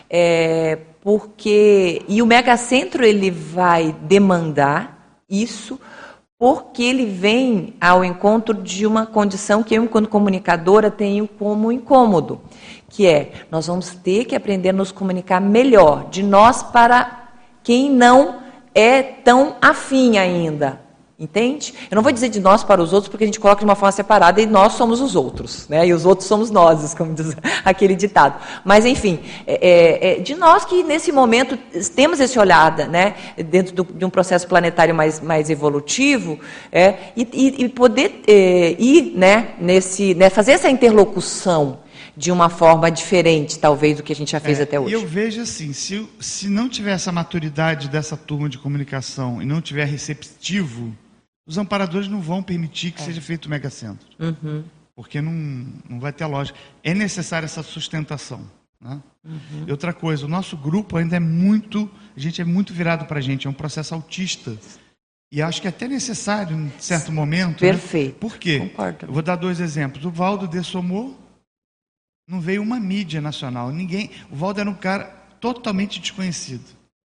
É, porque, e o Megacentro, ele vai demandar isso, porque ele vem ao encontro de uma condição que eu, enquanto comunicadora, tenho como incômodo, que é, nós vamos ter que aprender a nos comunicar melhor, de nós para quem não é tão afim ainda, entende? Eu não vou dizer de nós para os outros, porque a gente coloca de uma forma separada e nós somos os outros, né? E os outros somos nós, como diz aquele ditado. Mas, enfim, é, é, de nós que nesse momento temos esse olhar, né? Dentro do, de um processo planetário mais, mais evolutivo, é, e, e, e poder é, ir, né, nesse, né, fazer essa interlocução de uma forma diferente, talvez, do que a gente já fez é, até hoje. E eu vejo assim, se, se não tiver essa maturidade dessa turma de comunicação e não tiver receptivo, os amparadores não vão permitir que é. seja feito o megacentro. Uhum. Porque não, não vai ter lógica. É necessária essa sustentação. Né? Uhum. E outra coisa, o nosso grupo ainda é muito, a gente é muito virado para a gente, é um processo autista. E acho que é até necessário, em certo momento. Perfeito. Né? Por quê? Concordo. Eu vou dar dois exemplos. O Valdo Dessomou não veio uma mídia nacional. Ninguém. O Valdo era um cara totalmente desconhecido.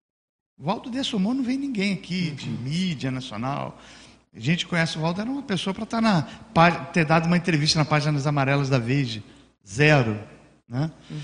O Valdo Dessomou não veio ninguém aqui de mídia nacional. A gente conhece o Valdo, era uma pessoa para estar na, ter dado uma entrevista na Páginas Amarelas da Veja. Zero. Né? Uhum.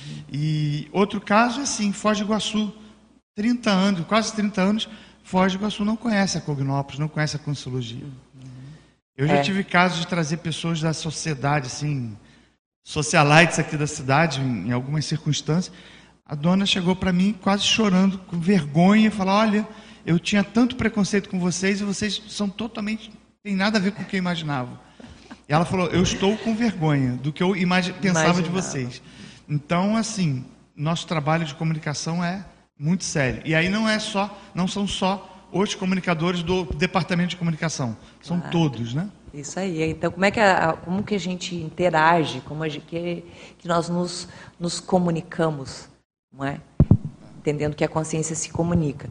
E outro caso é assim, Foz do Iguaçu. trinta anos, quase trinta anos, Foz do Iguaçu não conhece a Cognópolis, não conhece a Consciologia. Uhum. Eu já é. tive casos de trazer pessoas da sociedade, assim, socialites aqui da cidade, em, em algumas circunstâncias. A dona chegou para mim quase chorando, com vergonha, e falou, olha, eu tinha tanto preconceito com vocês e vocês são totalmente, não tem nada a ver com o que eu imaginava. E ela falou, eu estou com vergonha do que eu imagi- pensava Imaginava. de vocês. Então, assim, nosso trabalho de comunicação é muito sério. E aí não é só, não são só os comunicadores do departamento de comunicação, são claro. todos, né? Isso aí. Então, como é que a, como que a gente interage, como a gente, que, que nós nos, nos comunicamos, não é? Entendendo que a consciência se comunica.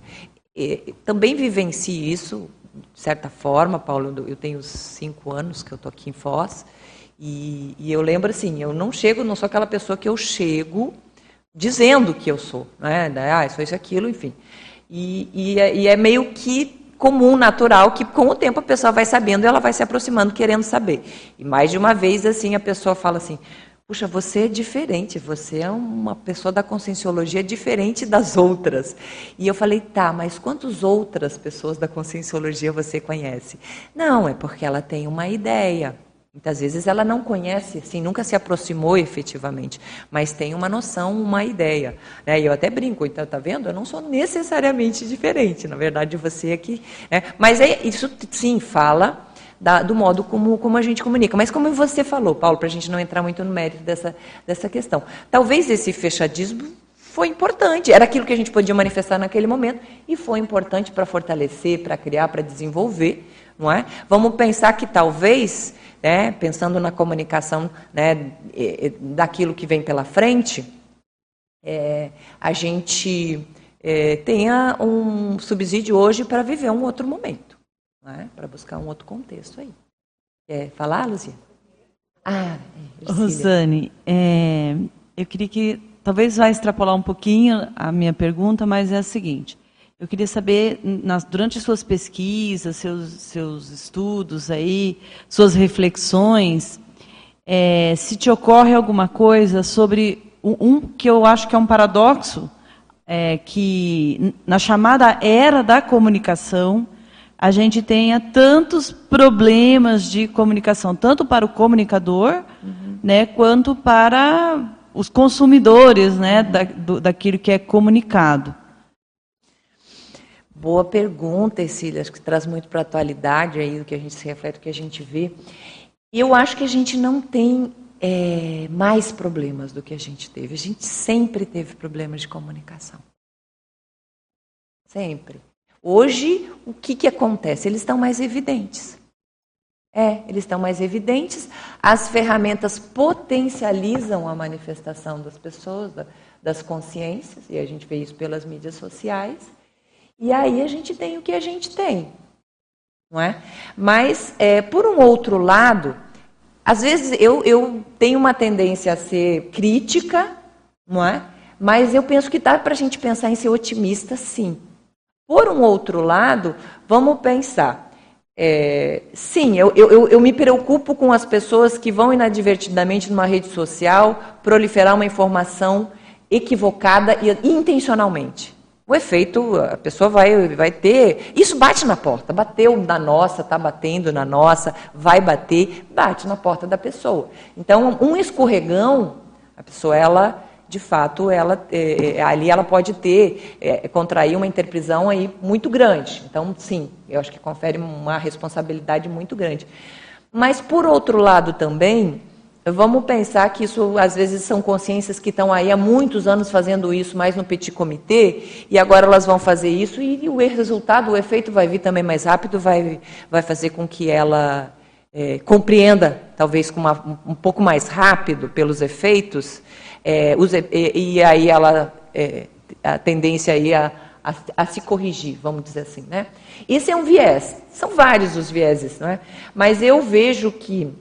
E, também vivencie isso, de certa forma, Paulo, eu tenho cinco anos que eu estou aqui em Foz, e, e eu lembro assim, eu não chego, não sou aquela pessoa que eu chego dizendo que eu sou, né? Ah, sou isso, aquilo, enfim. E, e, e é meio que comum, natural, que com o tempo a pessoa vai sabendo e ela vai se aproximando, querendo saber. E mais de uma vez, assim, a pessoa fala assim, puxa, você é diferente, você é uma pessoa da conscienciologia diferente das outras. E eu falei, tá, mas quantas outras pessoas da conscienciologia você conhece? Não, é porque ela tem uma ideia. Muitas vezes ela não conhece, assim, nunca se aproximou efetivamente, mas tem uma noção, uma ideia. Né? E eu até brinco, então, tá vendo? Eu não sou necessariamente diferente, na verdade, você aqui. Né? Mas é, isso, sim, fala da, do modo como, como a gente comunica. Mas como você falou, Paulo, para a gente não entrar muito no mérito dessa, dessa questão. Talvez esse fechadismo foi importante, era aquilo que a gente podia manifestar naquele momento, e foi importante para fortalecer, para criar, para desenvolver. Não é? Vamos pensar que talvez... Né, pensando na comunicação, né, daquilo que vem pela frente, é, a gente é, tenha um subsídio hoje para viver um outro momento, né, para buscar um outro contexto aí. Quer falar, Luzia? Ah, é, Rosane, é, eu queria que, talvez vai extrapolar um pouquinho a minha pergunta, mas é a seguinte. Eu queria saber, nas, durante suas pesquisas, seus, seus estudos aí, suas reflexões, é, se te ocorre alguma coisa sobre um, um que eu acho que é um paradoxo, é, que na chamada era da comunicação, a gente tenha tantos problemas de comunicação, tanto para o comunicador, uhum. né, quanto para os consumidores, né, da, do, daquilo que é comunicado. Boa pergunta, Cecília. Acho que traz muito para a atualidade aí, do que a gente se reflete, do que a gente vê. Eu acho que a gente não tem é, mais problemas do que a gente teve. A gente sempre teve problemas de comunicação. Sempre. Hoje, o que, que acontece? Eles estão mais evidentes. É, eles estão mais evidentes. As ferramentas potencializam a manifestação das pessoas, das consciências, e a gente vê isso pelas mídias sociais. E aí a gente tem o que a gente tem, não é? Mas, é, por um outro lado, às vezes eu, eu tenho uma tendência a ser crítica, não é? Mas eu penso que dá para a gente pensar em ser otimista, sim. Por um outro lado, vamos pensar. É, sim, eu, eu, eu me preocupo com as pessoas que vão inadvertidamente numa rede social proliferar uma informação equivocada e intencionalmente. O efeito, a pessoa vai, vai ter... Isso bate na porta. Bateu na nossa, está batendo na nossa, vai bater, bate na porta da pessoa. Então, um escorregão, a pessoa, ela, de fato, ela, é, ali ela pode ter, é, contrair uma interprisão aí muito grande. Então, sim, eu acho que confere uma responsabilidade muito grande. Mas, por outro lado também... Vamos pensar que isso, às vezes, são consciências que estão aí há muitos anos fazendo isso, mais no petit comité, e agora elas vão fazer isso, e o resultado, o efeito vai vir também mais rápido, vai, vai fazer com que ela é, compreenda, talvez com uma, um pouco mais rápido, pelos efeitos, é, os, e, e aí ela, é, a tendência aí a, a, a se corrigir, vamos dizer assim, né? Esse é um viés, são vários os vieses, não é? Mas eu vejo que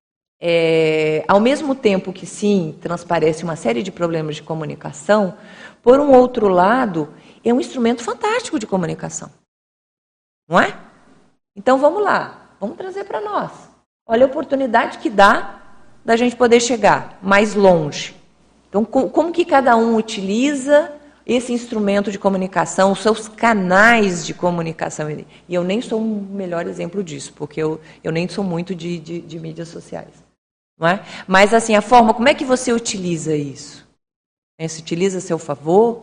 É, ao mesmo tempo que, sim, transparece uma série de problemas de comunicação, por um outro lado, é um instrumento fantástico de comunicação. Não é? Então, vamos lá, vamos trazer para nós. Olha a oportunidade que dá da gente poder chegar mais longe. Então, como que cada um utiliza esse instrumento de comunicação, os seus canais de comunicação? E eu nem sou um melhor exemplo disso, porque eu, eu nem sou muito de, de, de mídias sociais. Não é? Mas, assim, a forma, como é que você utiliza isso? É, se utiliza a seu favor?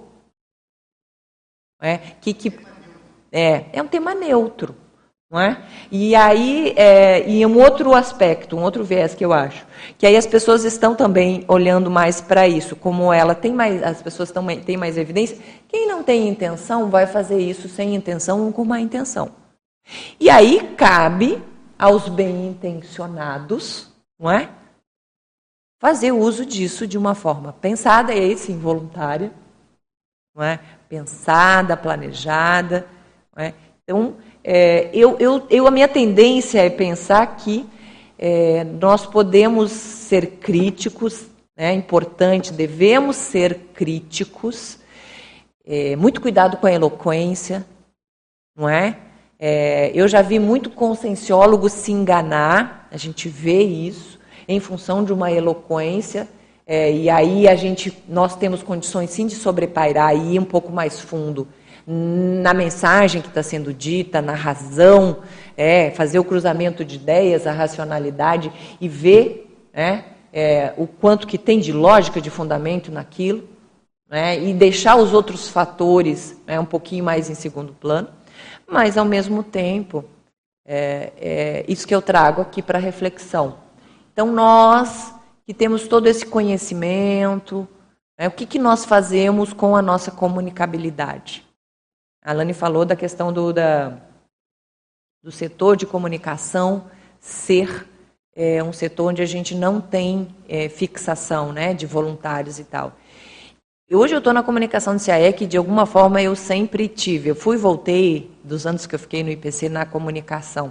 É, que, que, é, é um tema neutro. Não é? E aí, é, e um outro aspecto, um outro viés que eu acho, que aí as pessoas estão também olhando mais para isso, como ela tem mais, as pessoas tão, têm mais evidência, quem não tem intenção vai fazer isso sem intenção ou com má intenção. E aí cabe aos bem-intencionados, não é? Fazer uso disso de uma forma pensada, e aí sim, voluntária, não é? Pensada, planejada. Não é? Então, é, eu, eu, eu, a minha tendência é pensar que é, nós podemos ser críticos, é importante, devemos ser críticos, é, muito cuidado com a eloquência, não é? É, eu já vi muito conscienciólogo se enganar, a gente vê isso, em função de uma eloquência, é, e aí a gente, nós temos condições sim de sobrepairar e ir um pouco mais fundo na mensagem que está sendo dita, na razão, é, fazer o cruzamento de ideias, a racionalidade e ver é, é, o quanto que tem de lógica, de fundamento naquilo, né, e deixar os outros fatores é, um pouquinho mais em segundo plano, mas ao mesmo tempo, é, é isso que eu trago aqui para reflexão. Então, nós que temos todo esse conhecimento, né, o que, que nós fazemos com a nossa comunicabilidade? A Alane falou da questão do, da, do setor de comunicação ser é, um setor onde a gente não tem é, fixação, né, de voluntários e tal. E hoje eu estou na comunicação do C A E C, de alguma forma eu sempre tive. Eu fui e voltei dos anos que eu fiquei no I P C na comunicação.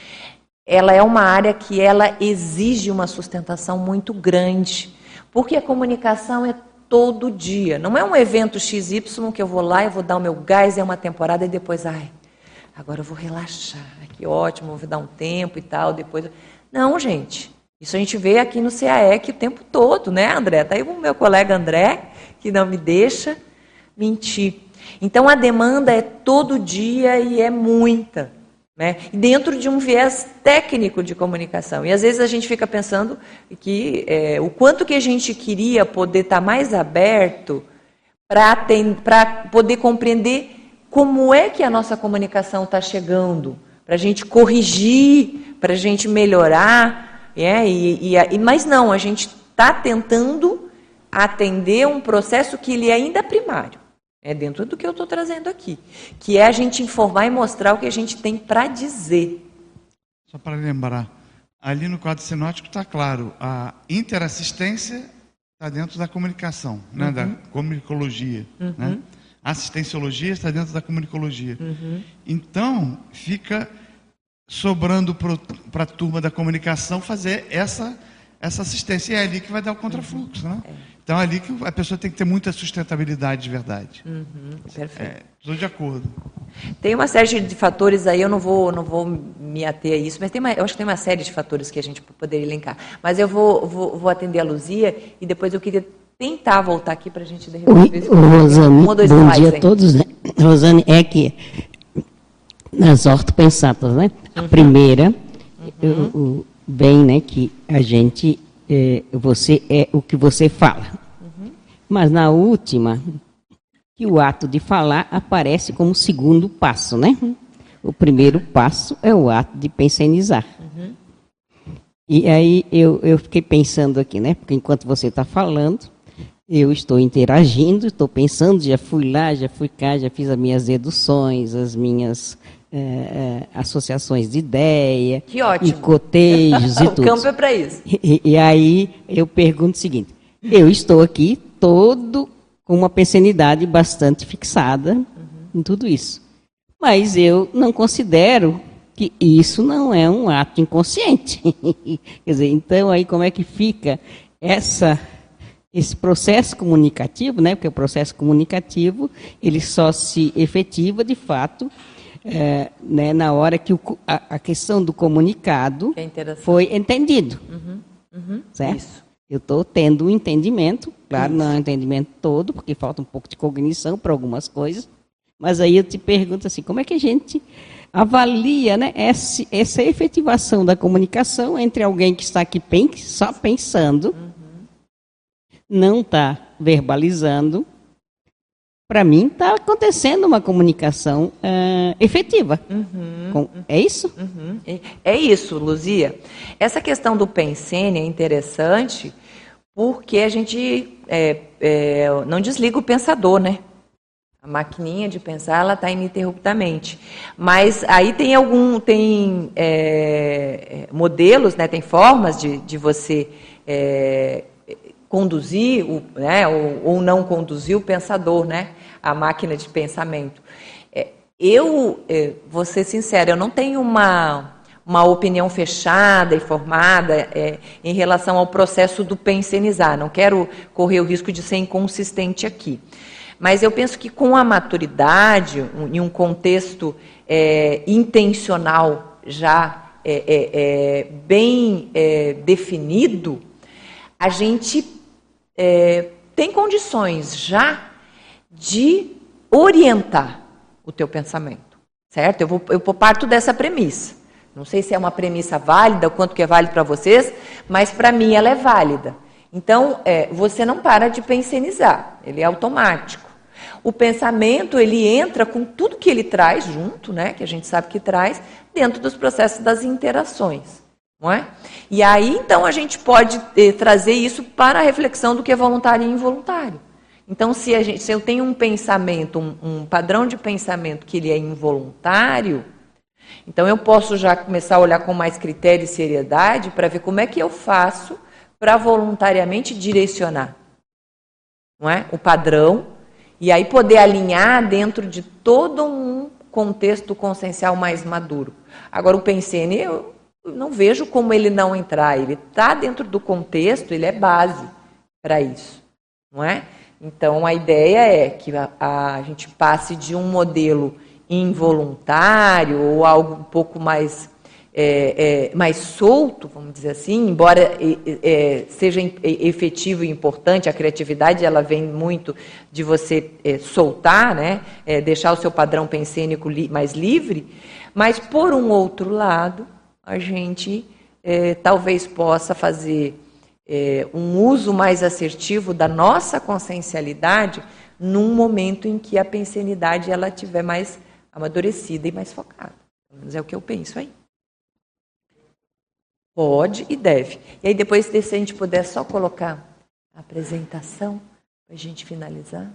Ela é uma área que ela exige uma sustentação muito grande, porque a comunicação é todo dia. Não é um evento X Y que eu vou lá, eu vou dar o meu gás, é uma temporada e depois, ai, agora eu vou relaxar, que ótimo, vou dar um tempo e tal, depois... Não, gente, isso a gente vê aqui no C A E C o tempo todo, né, André? Está aí o meu colega André, que não me deixa mentir. Então, a demanda é todo dia e é muita. Né? Dentro de um viés técnico de comunicação. E às vezes a gente fica pensando que é, o quanto que a gente queria poder estar mais aberto para poder compreender como é que a nossa comunicação está chegando, para a gente corrigir, para a gente melhorar, é, e, e, mas não, a gente está tentando atender um processo que ele ainda é primário, é dentro do que eu estou trazendo aqui, que é a gente informar e mostrar o que a gente tem para dizer. Só para lembrar, ali no quadro sinótico está claro, a interassistência está dentro da comunicação, né, uhum. da comunicologia, uhum. né? A assistenciologia está dentro da comunicologia. Uhum. Então, fica sobrando para a turma da comunicação fazer essa, essa assistência. E é ali que vai dar o contrafluxo. Né? É. Então, é ali que a pessoa tem que ter muita sustentabilidade de verdade. Uhum. Perfeito. Estou é, de acordo. Tem uma série de fatores aí, eu não vou, não vou me ater a isso, mas tem uma, eu acho que tem uma série de fatores que a gente poderia elencar. Mas eu vou, vou, vou atender a Luzia e depois eu queria tentar voltar aqui para a gente... De repente, Oi, Rosane, um, dois, bom dia hein? a todos. Né? Rosane, é que nas ortopensatas, né? Uhum. A primeira, uhum. o, o, bem, né, que a gente, é, você é o que você fala. Uhum. Mas na última, que o ato de falar aparece como segundo passo, né? O primeiro passo é o ato de pensenizar. Uhum. E aí eu, eu fiquei pensando aqui, né? Porque enquanto você está falando, eu estou interagindo, estou pensando, já fui lá, já fui cá, já fiz as minhas deduções, as minhas é, é, associações de ideia, que ótimo. E cotejos e tudo. O campo é para isso. E, e aí eu pergunto o seguinte, eu estou aqui todo com uma pensenidade bastante fixada uhum. em tudo isso, mas eu não considero que isso não é um ato inconsciente. Quer dizer, então aí como é que fica essa... Esse processo comunicativo, né, porque o processo comunicativo ele só se efetiva, de fato, é, né, na hora que o, a, a questão do comunicado que foi entendido. Uhum, uhum, certo? Isso. Eu estou tendo um entendimento, claro, isso. Não é um entendimento todo, porque falta um pouco de cognição para algumas coisas, mas aí eu te pergunto assim, como é que a gente avalia, né, essa, essa efetivação da comunicação entre alguém que está aqui só pensando, uhum. não está verbalizando, para mim está acontecendo uma comunicação uh, efetiva. Uhum, Com, é isso? Uhum. É isso, Luzia. Essa questão do pensene é interessante porque a gente é, é, não desliga o pensador, né? A maquininha de pensar, ela está ininterruptamente. Mas aí tem algum, tem é, modelos, né? Tem formas de, de você é, conduzir, o, né? ou, ou não conduzir o pensador, né? A máquina de pensamento. É, eu, é, vou ser sincera, eu não tenho uma, uma opinião fechada e formada é, em relação ao processo do pensenizar. Não quero correr o risco de ser inconsistente aqui. Mas eu penso que com a maturidade, um, em um contexto é, intencional já é, é, é, bem é, definido, a gente é, tem condições já de orientar o teu pensamento, certo? Eu, vou, eu parto dessa premissa. Não sei se é uma premissa válida, o quanto que é válido para vocês, mas para mim ela é válida. Então, é, você não para de pensenizar, ele é automático. O pensamento, ele entra com tudo que ele traz junto, né, que a gente sabe que traz, dentro dos processos das interações, não é? E aí, então, a gente pode eh, trazer isso para a reflexão do que é voluntário e involuntário. Então, se, a gente, se eu tenho um pensamento, um, um padrão de pensamento que ele é involuntário, então eu posso já começar a olhar com mais critério e seriedade para ver como é que eu faço para voluntariamente direcionar, não é? O padrão, e aí poder alinhar dentro de todo um contexto consciencial mais maduro. Agora, o pensene, eu não vejo como ele não entrar, ele está dentro do contexto, ele é base para isso, não é? Então, a ideia é que a, a gente passe de um modelo involuntário ou algo um pouco mais, é, é, mais solto, vamos dizer assim, embora é, é, seja efetivo e importante, a criatividade ela vem muito de você é, soltar, né, é, deixar o seu padrão pensênico li, mais livre, mas, por um outro lado, a gente é, talvez possa fazer é, um uso mais assertivo da nossa consciencialidade num momento em que a pensenidade ela estiver mais amadurecida e mais focada. Pelo menos é o que eu penso aí. Pode e deve. E aí depois, se a gente puder só colocar a apresentação para a gente finalizar.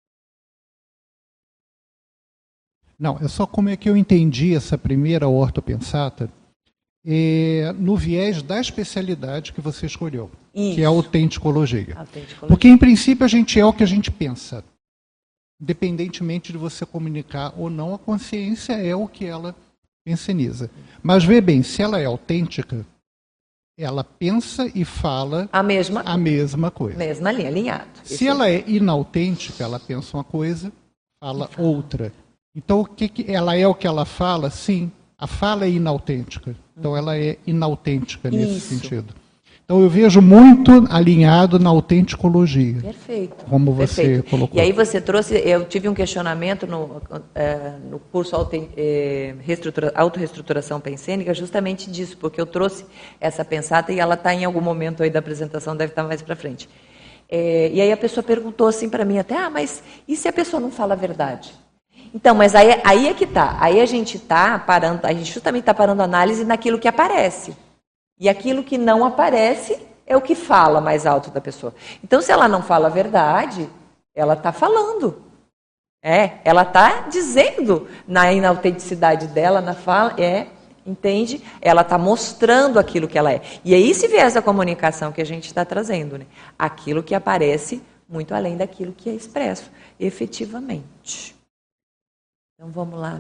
Não, é só como é que eu entendi essa primeira ortopensata é, no viés da especialidade que você escolheu, Isso. que é a autenticologia. autenticologia. Porque, em princípio, a gente é o que a gente pensa. Independentemente de você comunicar ou não, a consciência é o que ela penseniza. Mas, vê bem, se ela é autêntica, ela pensa e fala a mesma, a mesma coisa. Mesma linha, alinhado. Se Esse ela é inautêntica, ela pensa uma coisa, fala, fala. outra. Então, o que, que ela é o que ela fala? Sim, a fala é inautêntica. Então, ela é inautêntica nesse Isso. sentido. Então, eu vejo muito alinhado na autenticologia. Perfeito. Como você Perfeito. colocou. E aí você trouxe, eu tive um questionamento no, é, no curso é, Autorreestruturação Pensênica justamente disso, porque eu trouxe essa pensata e ela está em algum momento aí da apresentação, deve estar mais para frente. É, e aí a pessoa perguntou assim para mim até, ah, mas e se a pessoa não fala a verdade? Então, mas aí, aí é que está. Aí a gente está parando, a gente justamente está parando a análise naquilo que aparece. E aquilo que não aparece é o que fala mais alto da pessoa. Então, se ela não fala a verdade, ela está falando. É, ela está dizendo na inautenticidade dela, na fala, é, entende? Ela está mostrando aquilo que ela é. E é esse viés da comunicação que a gente está trazendo, né? Aquilo que aparece muito além daquilo que é expresso, efetivamente. Então, vamos lá.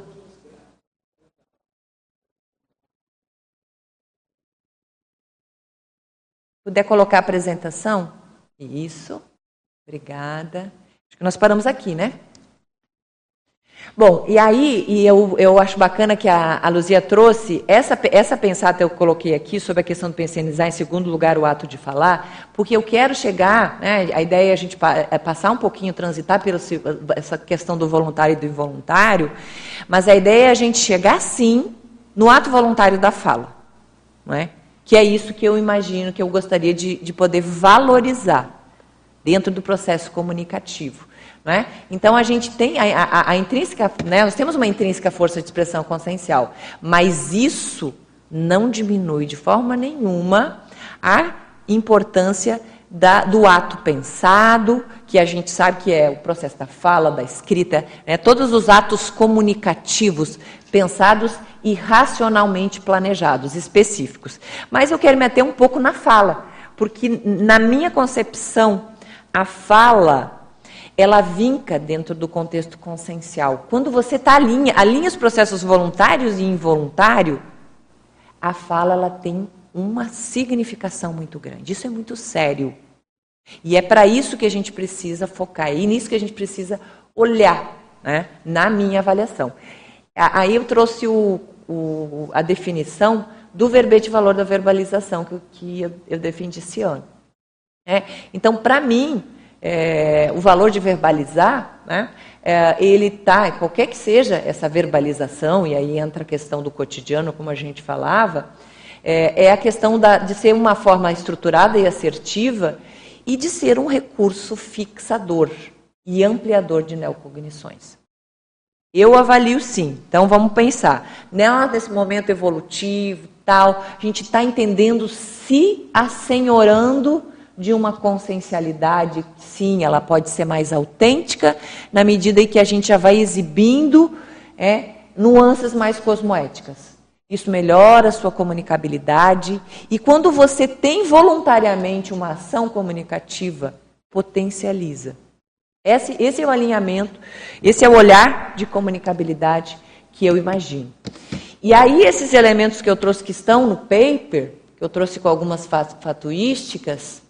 Puder colocar a apresentação? Isso. Obrigada. Acho que nós paramos aqui, né? Bom, e aí, e eu, eu acho bacana que a, a Luzia trouxe, essa, essa pensata eu coloquei aqui sobre a questão do pensenizar, em segundo lugar, o ato de falar, porque eu quero chegar, né, a ideia é a gente é passar um pouquinho, transitar pela essa questão do voluntário e do involuntário, mas a ideia é a gente chegar, sim, no ato voluntário da fala, não é? Que é isso que eu imagino, que eu gostaria de, de poder valorizar dentro do processo comunicativo. Não é? Então, a gente tem a, a, a intrínseca, né, nós temos uma intrínseca força de expressão consciencial, mas isso não diminui de forma nenhuma a importância da, do ato pensado, que a gente sabe que é o processo da fala, da escrita, né, todos os atos comunicativos pensados e racionalmente planejados, específicos. Mas eu quero me ater um pouco na fala, porque na minha concepção, a fala, ela vinca dentro do contexto consciencial. Quando você tá alinha, alinha os processos voluntários e involuntários, a fala ela tem uma significação muito grande. Isso é muito sério. E é para isso que a gente precisa focar, e nisso que a gente precisa olhar, né, na minha avaliação. Aí eu trouxe o, o, a definição do verbete valor da verbalização, que, que eu, eu defendi esse ano. É, então, para mim, é, o valor de verbalizar, né, é, ele está, qualquer que seja essa verbalização, e aí entra a questão do cotidiano, como a gente falava, é, é a questão da, de ser uma forma estruturada e assertiva e de ser um recurso fixador e ampliador de neocognições. Eu avalio sim. Então, vamos pensar. Nesse momento evolutivo, tal, a gente está entendendo se assenhorando de uma consciencialidade, sim, ela pode ser mais autêntica, na medida em que a gente já vai exibindo é, nuances mais cosmoéticas. Isso melhora a sua comunicabilidade. E quando você tem voluntariamente uma ação comunicativa, potencializa. Esse, esse é o alinhamento, esse é o olhar de comunicabilidade que eu imagino. E aí esses elementos que eu trouxe que estão no paper, que eu trouxe com algumas fatuísticas,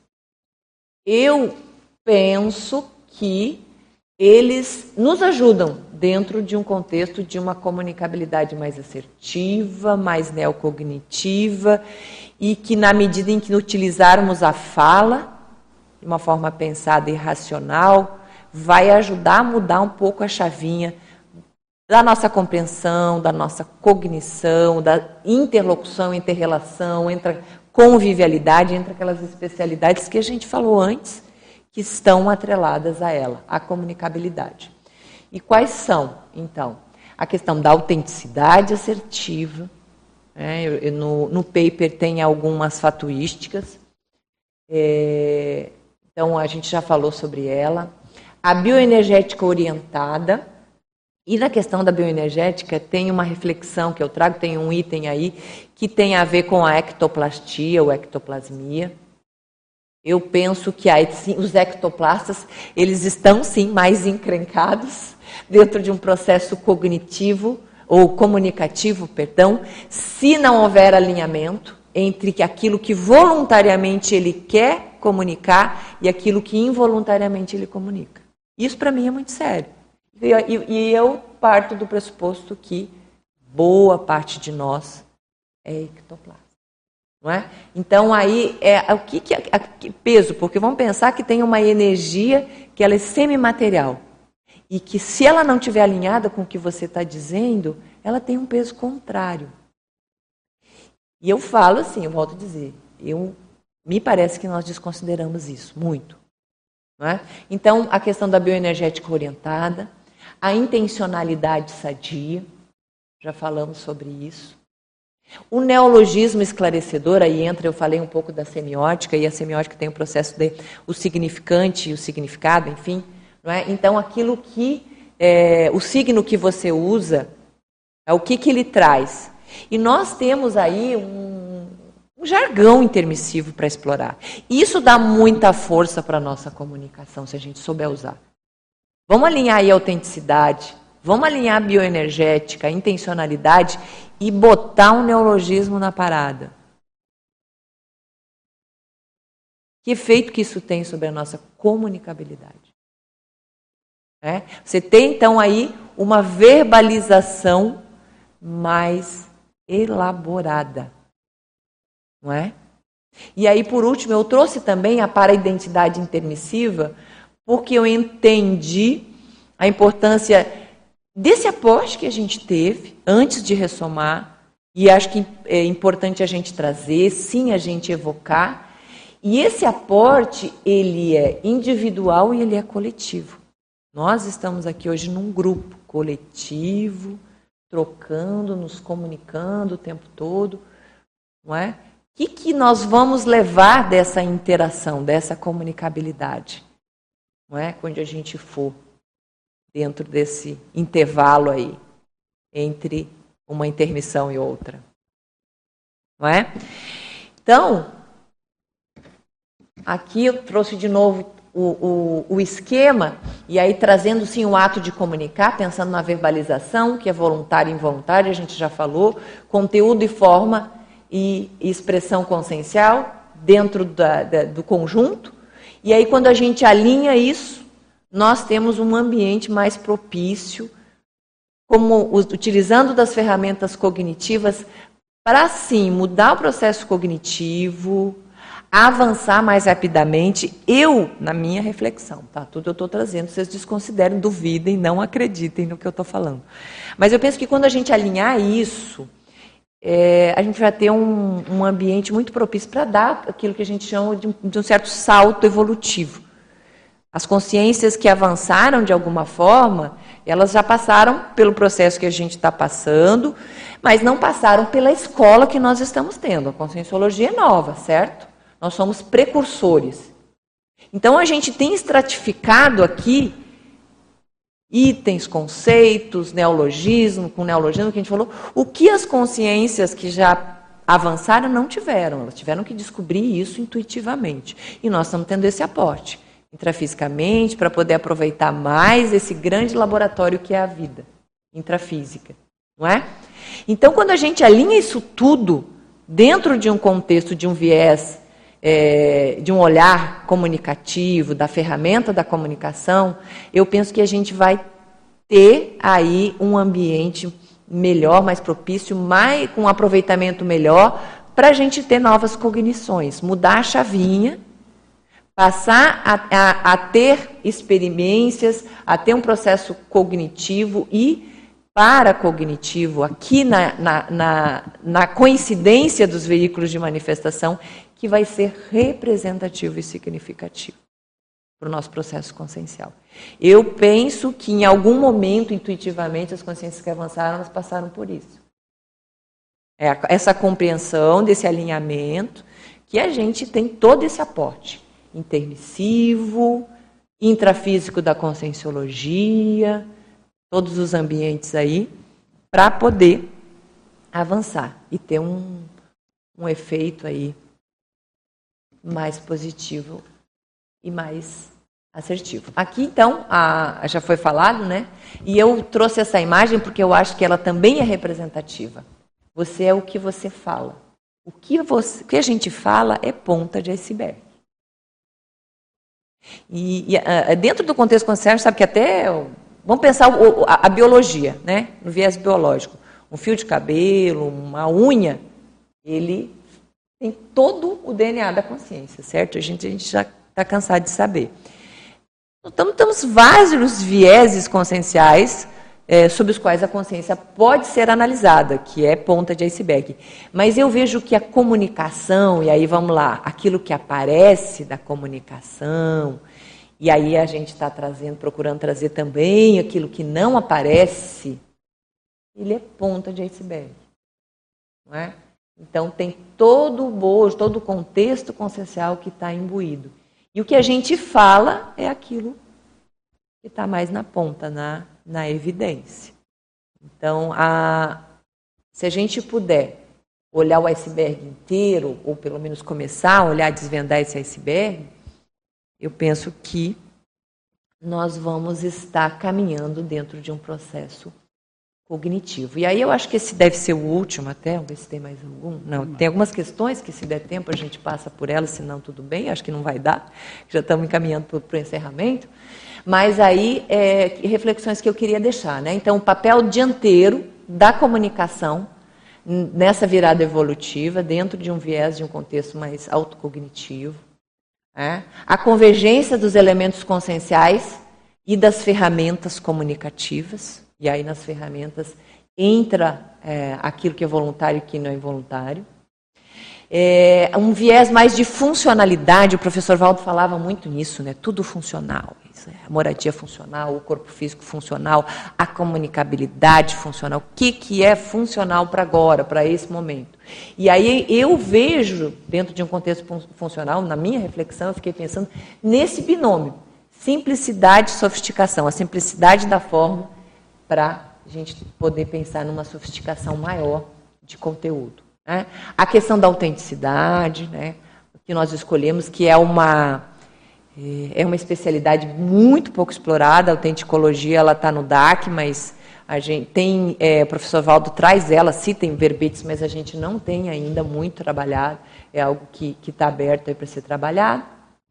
eu penso que eles nos ajudam dentro de um contexto de uma comunicabilidade mais assertiva, mais neocognitiva, e que na medida em que utilizarmos a fala de uma forma pensada e racional, vai ajudar a mudar um pouco a chavinha da nossa compreensão, da nossa cognição, da interlocução, interrelação entre convivialidade entre aquelas especialidades que a gente falou antes, que estão atreladas a ela, a comunicabilidade. E quais são, então? A questão da autenticidade assertiva, né? eu, eu, no, no paper tem algumas fatuísticas, é, então a gente já falou sobre ela. A bioenergética orientada, e na questão da bioenergética tem uma reflexão que eu trago, tem um item aí, que tem a ver com a ectoplastia ou ectoplasmia. Eu penso que aí, sim, os ectoplastas, eles estão sim mais encrencados dentro de um processo cognitivo, ou comunicativo, perdão, se não houver alinhamento entre aquilo que voluntariamente ele quer comunicar e aquilo que involuntariamente ele comunica. Isso para mim é muito sério. E, e, e eu parto do pressuposto que boa parte de nós é ectoplasta. Não é? Então aí é o que, que, a, que peso, porque vamos pensar que tem uma energia que ela é semimaterial e que se ela não estiver alinhada com o que você está dizendo, ela tem um peso contrário. E eu falo assim, eu volto a dizer, eu, me parece que nós desconsideramos isso muito. Não é? Então a questão da bioenergética orientada, a intencionalidade sadia, já falamos sobre isso. O neologismo esclarecedor, aí entra, eu falei um pouco da semiótica, e a semiótica tem o processo de o significante e o significado, enfim. Não é? Então, aquilo que, é, o signo que você usa, é o que, que ele traz. E nós temos aí um, um jargão intermissivo para explorar. Isso dá muita força para a nossa comunicação, se a gente souber usar. Vamos alinhar aí a autenticidade, vamos alinhar a bioenergética, a intencionalidade e botar um neologismo na parada. Que efeito que isso tem sobre a nossa comunicabilidade? É? Você tem, então, aí uma verbalização mais elaborada. Não é? E aí, por último, eu trouxe também a para-identidade intermissiva, porque eu entendi a importância desse aporte que a gente teve antes de ressomar, e acho que é importante a gente trazer, sim, a gente evocar, e esse aporte, ele é individual e ele é coletivo. Nós estamos aqui hoje num grupo coletivo, trocando, nos comunicando o tempo todo, não é? O que, que nós vamos levar dessa interação, dessa comunicabilidade? Não é? Quando a gente for dentro desse intervalo aí, entre uma intermissão e outra. Não é? Então, aqui eu trouxe de novo o, o, o esquema, e aí trazendo sim o ato de comunicar, pensando na verbalização, que é voluntária e involuntária, a gente já falou, conteúdo e forma e, e expressão consciencial dentro da, da, do conjunto, e aí quando a gente alinha isso, nós temos um ambiente mais propício, como utilizando das ferramentas cognitivas para, sim, mudar o processo cognitivo, avançar mais rapidamente. Eu, na minha reflexão, tá? Tudo eu estou trazendo, vocês desconsiderem, duvidem, não acreditem no que eu estou falando. Mas eu penso que quando a gente alinhar isso, é, a gente vai ter um, um ambiente muito propício para dar aquilo que a gente chama de um, de um certo salto evolutivo. As consciências que avançaram de alguma forma, elas já passaram pelo processo que a gente está passando, mas não passaram pela escola que nós estamos tendo. A conscienciologia é nova, certo? Nós somos precursores. Então, a gente tem estratificado aqui itens, conceitos, neologismo, com neologismo que a gente falou, o que as consciências que já avançaram não tiveram. Elas tiveram que descobrir isso intuitivamente. E nós estamos tendo esse aporte intrafisicamente, para poder aproveitar mais esse grande laboratório que é a vida intrafísica, não é? Então, quando a gente alinha isso tudo dentro de um contexto, de um viés, é, de um olhar comunicativo, da ferramenta da comunicação, eu penso que a gente vai ter aí um ambiente melhor, mais propício, mais, com um aproveitamento melhor, para a gente ter novas cognições, mudar a chavinha, passar a, a, a ter experiências, a ter um processo cognitivo e paracognitivo, aqui na, na, na, na coincidência dos veículos de manifestação, que vai ser representativo e significativo para o nosso processo consciencial. Eu penso que em algum momento, intuitivamente, as consciências que avançaram, elas passaram por isso. É essa compreensão desse alinhamento, que a gente tem todo esse aporte intermissivo, intrafísico da conscienciologia, todos os ambientes aí, para poder avançar e ter um, um efeito aí mais positivo e mais assertivo. Aqui, então, a, já foi falado, né? E eu trouxe essa imagem porque eu acho que ela também é representativa. Você é o que você fala. O que, você, o que a gente fala é ponta de iceberg. E, e uh, dentro do contexto consciente, sabe que até... Vamos pensar o, a, a biologia, né? No viés biológico. Um fio de cabelo, uma unha, ele tem todo o D N A da consciência, certo? A gente, a gente já está cansado de saber. Então, temos vários vieses conscienciais é, sobre os quais a consciência pode ser analisada, que é ponta de iceberg. Mas eu vejo que a comunicação, e aí vamos lá, aquilo que aparece da comunicação, e aí a gente está trazendo, procurando trazer também aquilo que não aparece, ele é ponta de iceberg. Não é? Então tem todo o bojo, todo o contexto consciencial que está imbuído. E o que a gente fala é aquilo que está mais na ponta, na, na evidência. Então, a, se a gente puder olhar o iceberg inteiro, ou pelo menos começar a olhar, desvendar esse iceberg, eu penso que nós vamos estar caminhando dentro de um processo cognitivo. E aí eu acho que esse deve ser o último até, vamos ver se tem mais algum. Não, tem algumas questões que se der tempo a gente passa por elas, senão tudo bem, acho que não vai dar, já estamos encaminhando para o encerramento. Mas aí, é, reflexões que eu queria deixar, né? Então, o papel dianteiro da comunicação nessa virada evolutiva, dentro de um viés, de um contexto mais autocognitivo. É? A convergência dos elementos conscienciais e das ferramentas comunicativas, e aí nas ferramentas entra é, aquilo que é voluntário e que não é involuntário. É, um viés mais de funcionalidade, o professor Valdo falava muito nisso, né? Tudo funcional, isso é, a moradia funcional, o corpo físico funcional, a comunicabilidade funcional, o que, que é funcional para agora, para esse momento. E aí eu vejo, dentro de um contexto funcional, na minha reflexão, eu fiquei pensando nesse binômio, simplicidade e sofisticação, a simplicidade da forma para a gente poder pensar numa sofisticação maior de conteúdo. Né? A questão da autenticidade, né, que nós escolhemos, que é uma, é uma especialidade muito pouco explorada, a autenticologia ela está no D A C, mas a gente tem, é, o professor Valdo traz ela, cita em verbetes, mas a gente não tem ainda muito trabalhado, é algo que está aberto para ser trabalhado.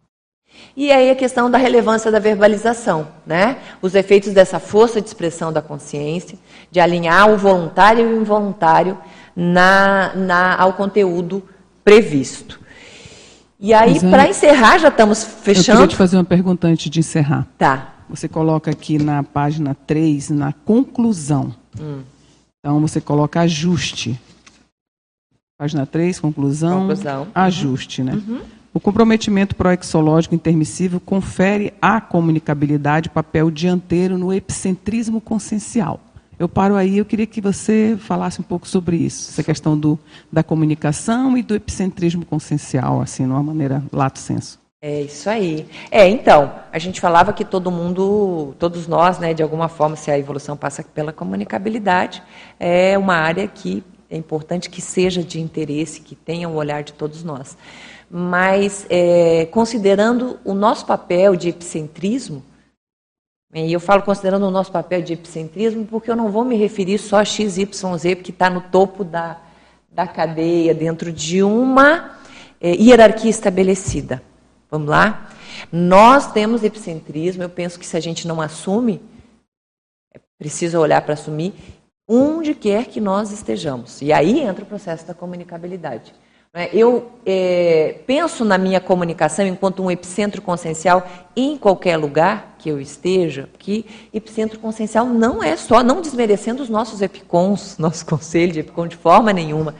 E aí a questão da relevância da verbalização, né? Os efeitos dessa força de expressão da consciência, de alinhar o voluntário e o involuntário na, na, ao conteúdo previsto. E aí, para encerrar, já estamos fechando. Eu queria te fazer uma pergunta antes de encerrar. Tá. Você coloca aqui na página três, na conclusão. Hum. Então, você coloca ajuste. Página três, conclusão, conclusão. Ajuste, né? Uhum. O comprometimento proexológico intermissivo confere à comunicabilidade papel dianteiro no epicentrismo consciencial. Eu paro aí, eu queria que você falasse um pouco sobre isso, essa questão do, da comunicação e do epicentrismo consciencial, assim, de uma maneira lato sensu. É isso aí. É, então, a gente falava que todo mundo, todos nós, né, de alguma forma, se a evolução passa pela comunicabilidade, é uma área que é importante que seja de interesse, que tenha o olhar de todos nós. Mas, é, considerando o nosso papel de epicentrismo, e eu falo considerando o nosso papel de epicentrismo porque eu não vou me referir só a X Y Z, porque está no topo da, da cadeia, dentro de uma é, hierarquia estabelecida. Vamos lá? Nós temos epicentrismo, eu penso que se a gente não assume, é preciso olhar para assumir, onde quer que nós estejamos. E aí entra o processo da comunicabilidade. Eu é, penso na minha comunicação enquanto um epicentro consciencial em qualquer lugar que eu esteja, que epicentro consciencial não é só, não desmerecendo os nossos epicons, nosso conselho de epicon de forma nenhuma,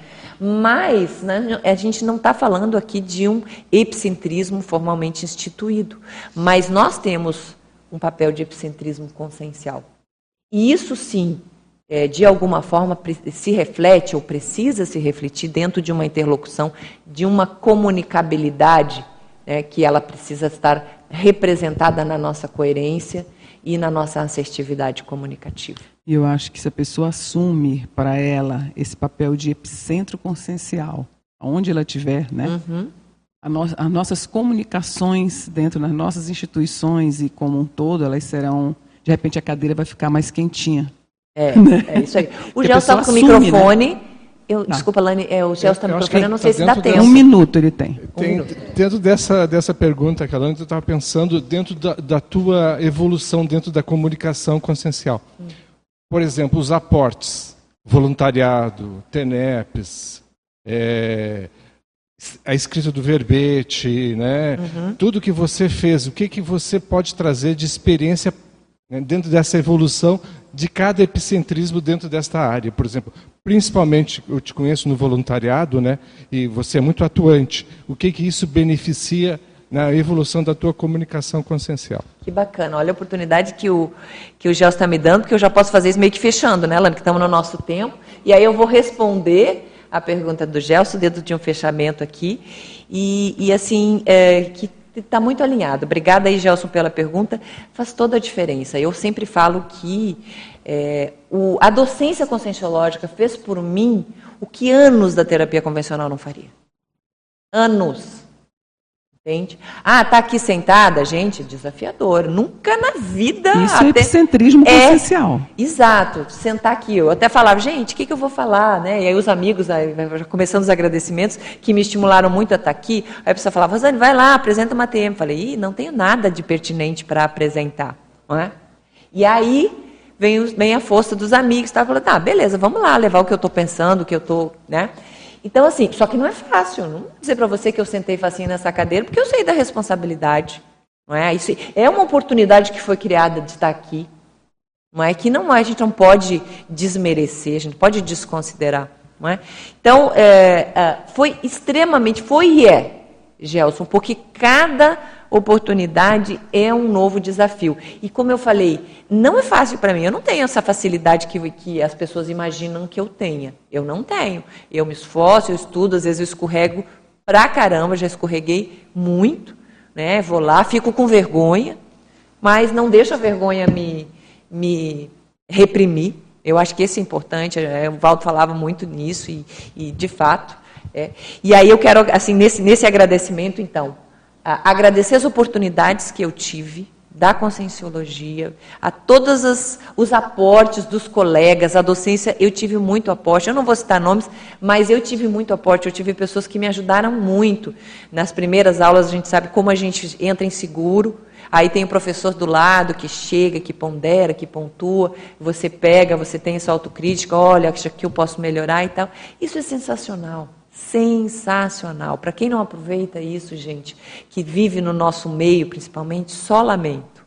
mas né, a gente não está falando aqui de um epicentrismo formalmente instituído, mas nós temos um papel de epicentrismo consciencial. E isso sim, É, de alguma forma, se reflete ou precisa se refletir dentro de uma interlocução, de uma comunicabilidade, né, que ela precisa estar representada na nossa coerência e na nossa assertividade comunicativa. E eu acho que se a pessoa assume para ela esse papel de epicentro consciencial, onde ela estiver, né, uhum. a no, as nossas comunicações dentro das nossas instituições e como um todo, elas serão, de repente a cadeira vai ficar mais quentinha. É, é isso aí. O Gelson está com o microfone. Né? Eu, desculpa, Lani, é, o Gelson está com o microfone, eu não sei tá se dá tempo. Um minuto ele tem. tem um minuto. Dentro dessa, dessa pergunta, que a Lani, eu estava pensando dentro da, da tua evolução, dentro da comunicação consciencial. Hum. Por exemplo, os aportes, voluntariado, T N E Ps, é, a escrita do verbete, né? Uhum. Tudo que você fez, o que, que você pode trazer de experiência, né, dentro dessa evolução de cada epicentrismo dentro desta área. Por exemplo, principalmente, eu te conheço no voluntariado, né, e você é muito atuante. O que, que isso beneficia na evolução da tua comunicação consciencial? Que bacana. Olha a oportunidade que o, que o Gelson está me dando, porque eu já posso fazer isso meio que fechando, né, Lana, que estamos no nosso tempo. E aí eu vou responder a pergunta do Gelson dentro de um fechamento aqui. E, e assim, é, que está muito alinhado. Obrigada aí, Gelson, pela pergunta. Faz toda a diferença. Eu sempre falo que é, o, a docência conscienciológica fez por mim o que anos da terapia convencional não faria. Anos. Entende? Ah, tá aqui sentada, gente, desafiador. Nunca na vida... Isso até... é epicentrismo consciencial. É, exato. Sentar aqui. Eu até falava, gente, o que, que eu vou falar? Né? E aí os amigos, aí, já começando os agradecimentos, que me estimularam muito a estar aqui, aí a pessoa falava, Rosane, vai lá, apresenta uma T M. Falei, ih, não tenho nada de pertinente para apresentar. Não é? E aí vem, vem a força dos amigos, tá? Falando, tá, beleza, vamos lá, levar o que eu estou pensando, o que eu estou... Né? Então, assim, só que não é fácil. Não vou dizer para você que eu sentei facinho nessa cadeira, porque eu sei da responsabilidade. Não é? Isso é uma oportunidade que foi criada de estar aqui. Não é? Que não, a gente não pode desmerecer, a gente pode desconsiderar. Não é? Então, é, foi extremamente, foi e é, Gelson, porque cada oportunidade é um novo desafio. E como eu falei, não é fácil para mim, eu não tenho essa facilidade que, que as pessoas imaginam que eu tenha. Eu não tenho. Eu me esforço, eu estudo, às vezes eu escorrego pra caramba, já escorreguei muito, né? Vou lá, fico com vergonha, mas não deixo a vergonha me, me reprimir. Eu acho que esse é importante, é, o Valdo falava muito nisso, e, e de fato. É. E aí eu quero, assim, nesse, nesse agradecimento, então, agradecer as oportunidades que eu tive da conscienciologia, a todos as, os aportes dos colegas, a docência, eu tive muito aporte, eu não vou citar nomes, mas eu tive muito aporte, eu tive pessoas que me ajudaram muito. Nas primeiras aulas a gente sabe como a gente entra inseguro, aí tem o professor do lado que chega, que pondera, que pontua, você pega, você tem essa autocrítica, olha, acho que eu posso melhorar e tal. Isso é sensacional. Sensacional. Para quem não aproveita isso, gente, que vive no nosso meio, principalmente, só lamento.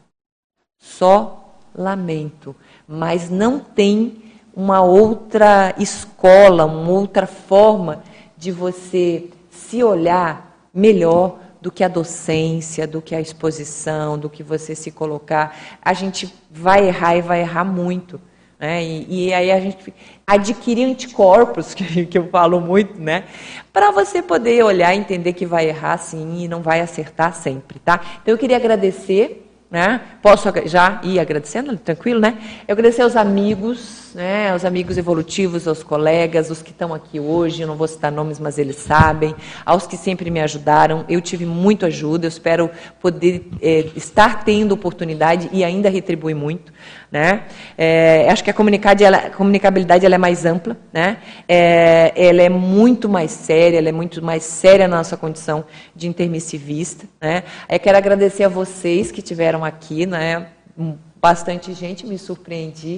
Só lamento. Mas não tem uma outra escola, uma outra forma de você se olhar melhor do que a docência, do que a exposição, do que você se colocar. A gente vai errar e vai errar muito. É, e, e aí a gente adquirir anticorpos, que, que eu falo muito, né? Para você poder olhar e entender que vai errar sim e não vai acertar sempre, tá? Então eu queria agradecer, né? Posso já ir agradecendo, tranquilo, né? Eu agradecer aos amigos, né? Aos amigos evolutivos, aos colegas, os que estão aqui hoje, eu não vou citar nomes, mas eles sabem, aos que sempre me ajudaram, eu tive muita ajuda, eu espero poder é, estar tendo oportunidade e ainda retribuir muito. Né? É, acho que a comunicabilidade, ela, a comunicabilidade ela é mais ampla, né? É, ela é muito mais séria, ela é muito mais séria na nossa condição de intermissivista. Né? Eu quero agradecer a vocês que estiveram aqui, né? Bastante gente, me surpreendi,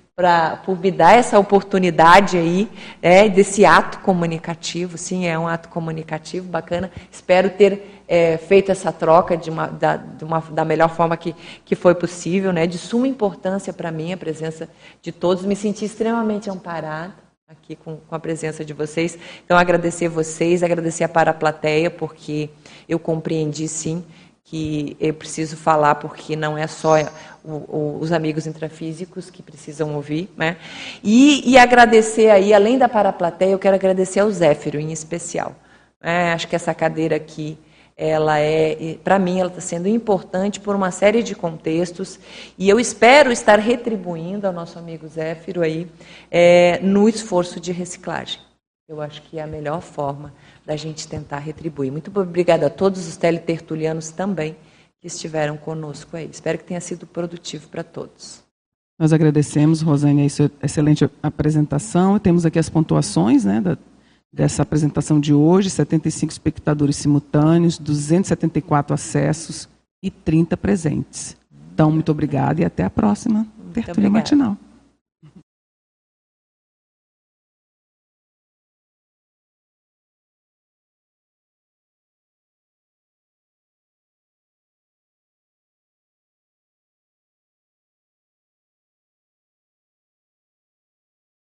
pra, por me dar essa oportunidade aí, é, desse ato comunicativo. Sim, é um ato comunicativo bacana. Espero ter é, feito essa troca de uma, da, de uma, da melhor forma que, que foi possível, né? De suma importância para mim a presença de todos. Me senti extremamente amparada aqui com, com a presença de vocês. Então, agradecer vocês, agradecer a Paraplateia, porque eu compreendi, sim, que eu preciso falar, porque não é só o, o, os amigos intrafísicos que precisam ouvir, né? E, e agradecer aí, além da Paraplateia, eu quero agradecer ao Zéfiro, em especial. É, acho que essa cadeira aqui, ela é, para mim, ela está sendo importante por uma série de contextos, e eu espero estar retribuindo ao nosso amigo Zéfiro aí, é, no esforço de reciclagem. Eu acho que é a melhor forma da gente tentar retribuir. Muito obrigada a todos os teletertulianos também que estiveram conosco aí. Espero que tenha sido produtivo para todos. Nós agradecemos, Rosane, a sua excelente apresentação. Temos aqui as pontuações, né, da, dessa apresentação de hoje: setenta e cinco espectadores simultâneos, duzentos e setenta e quatro acessos e trinta presentes. Então, muito obrigada e até a próxima tertúlia matinal.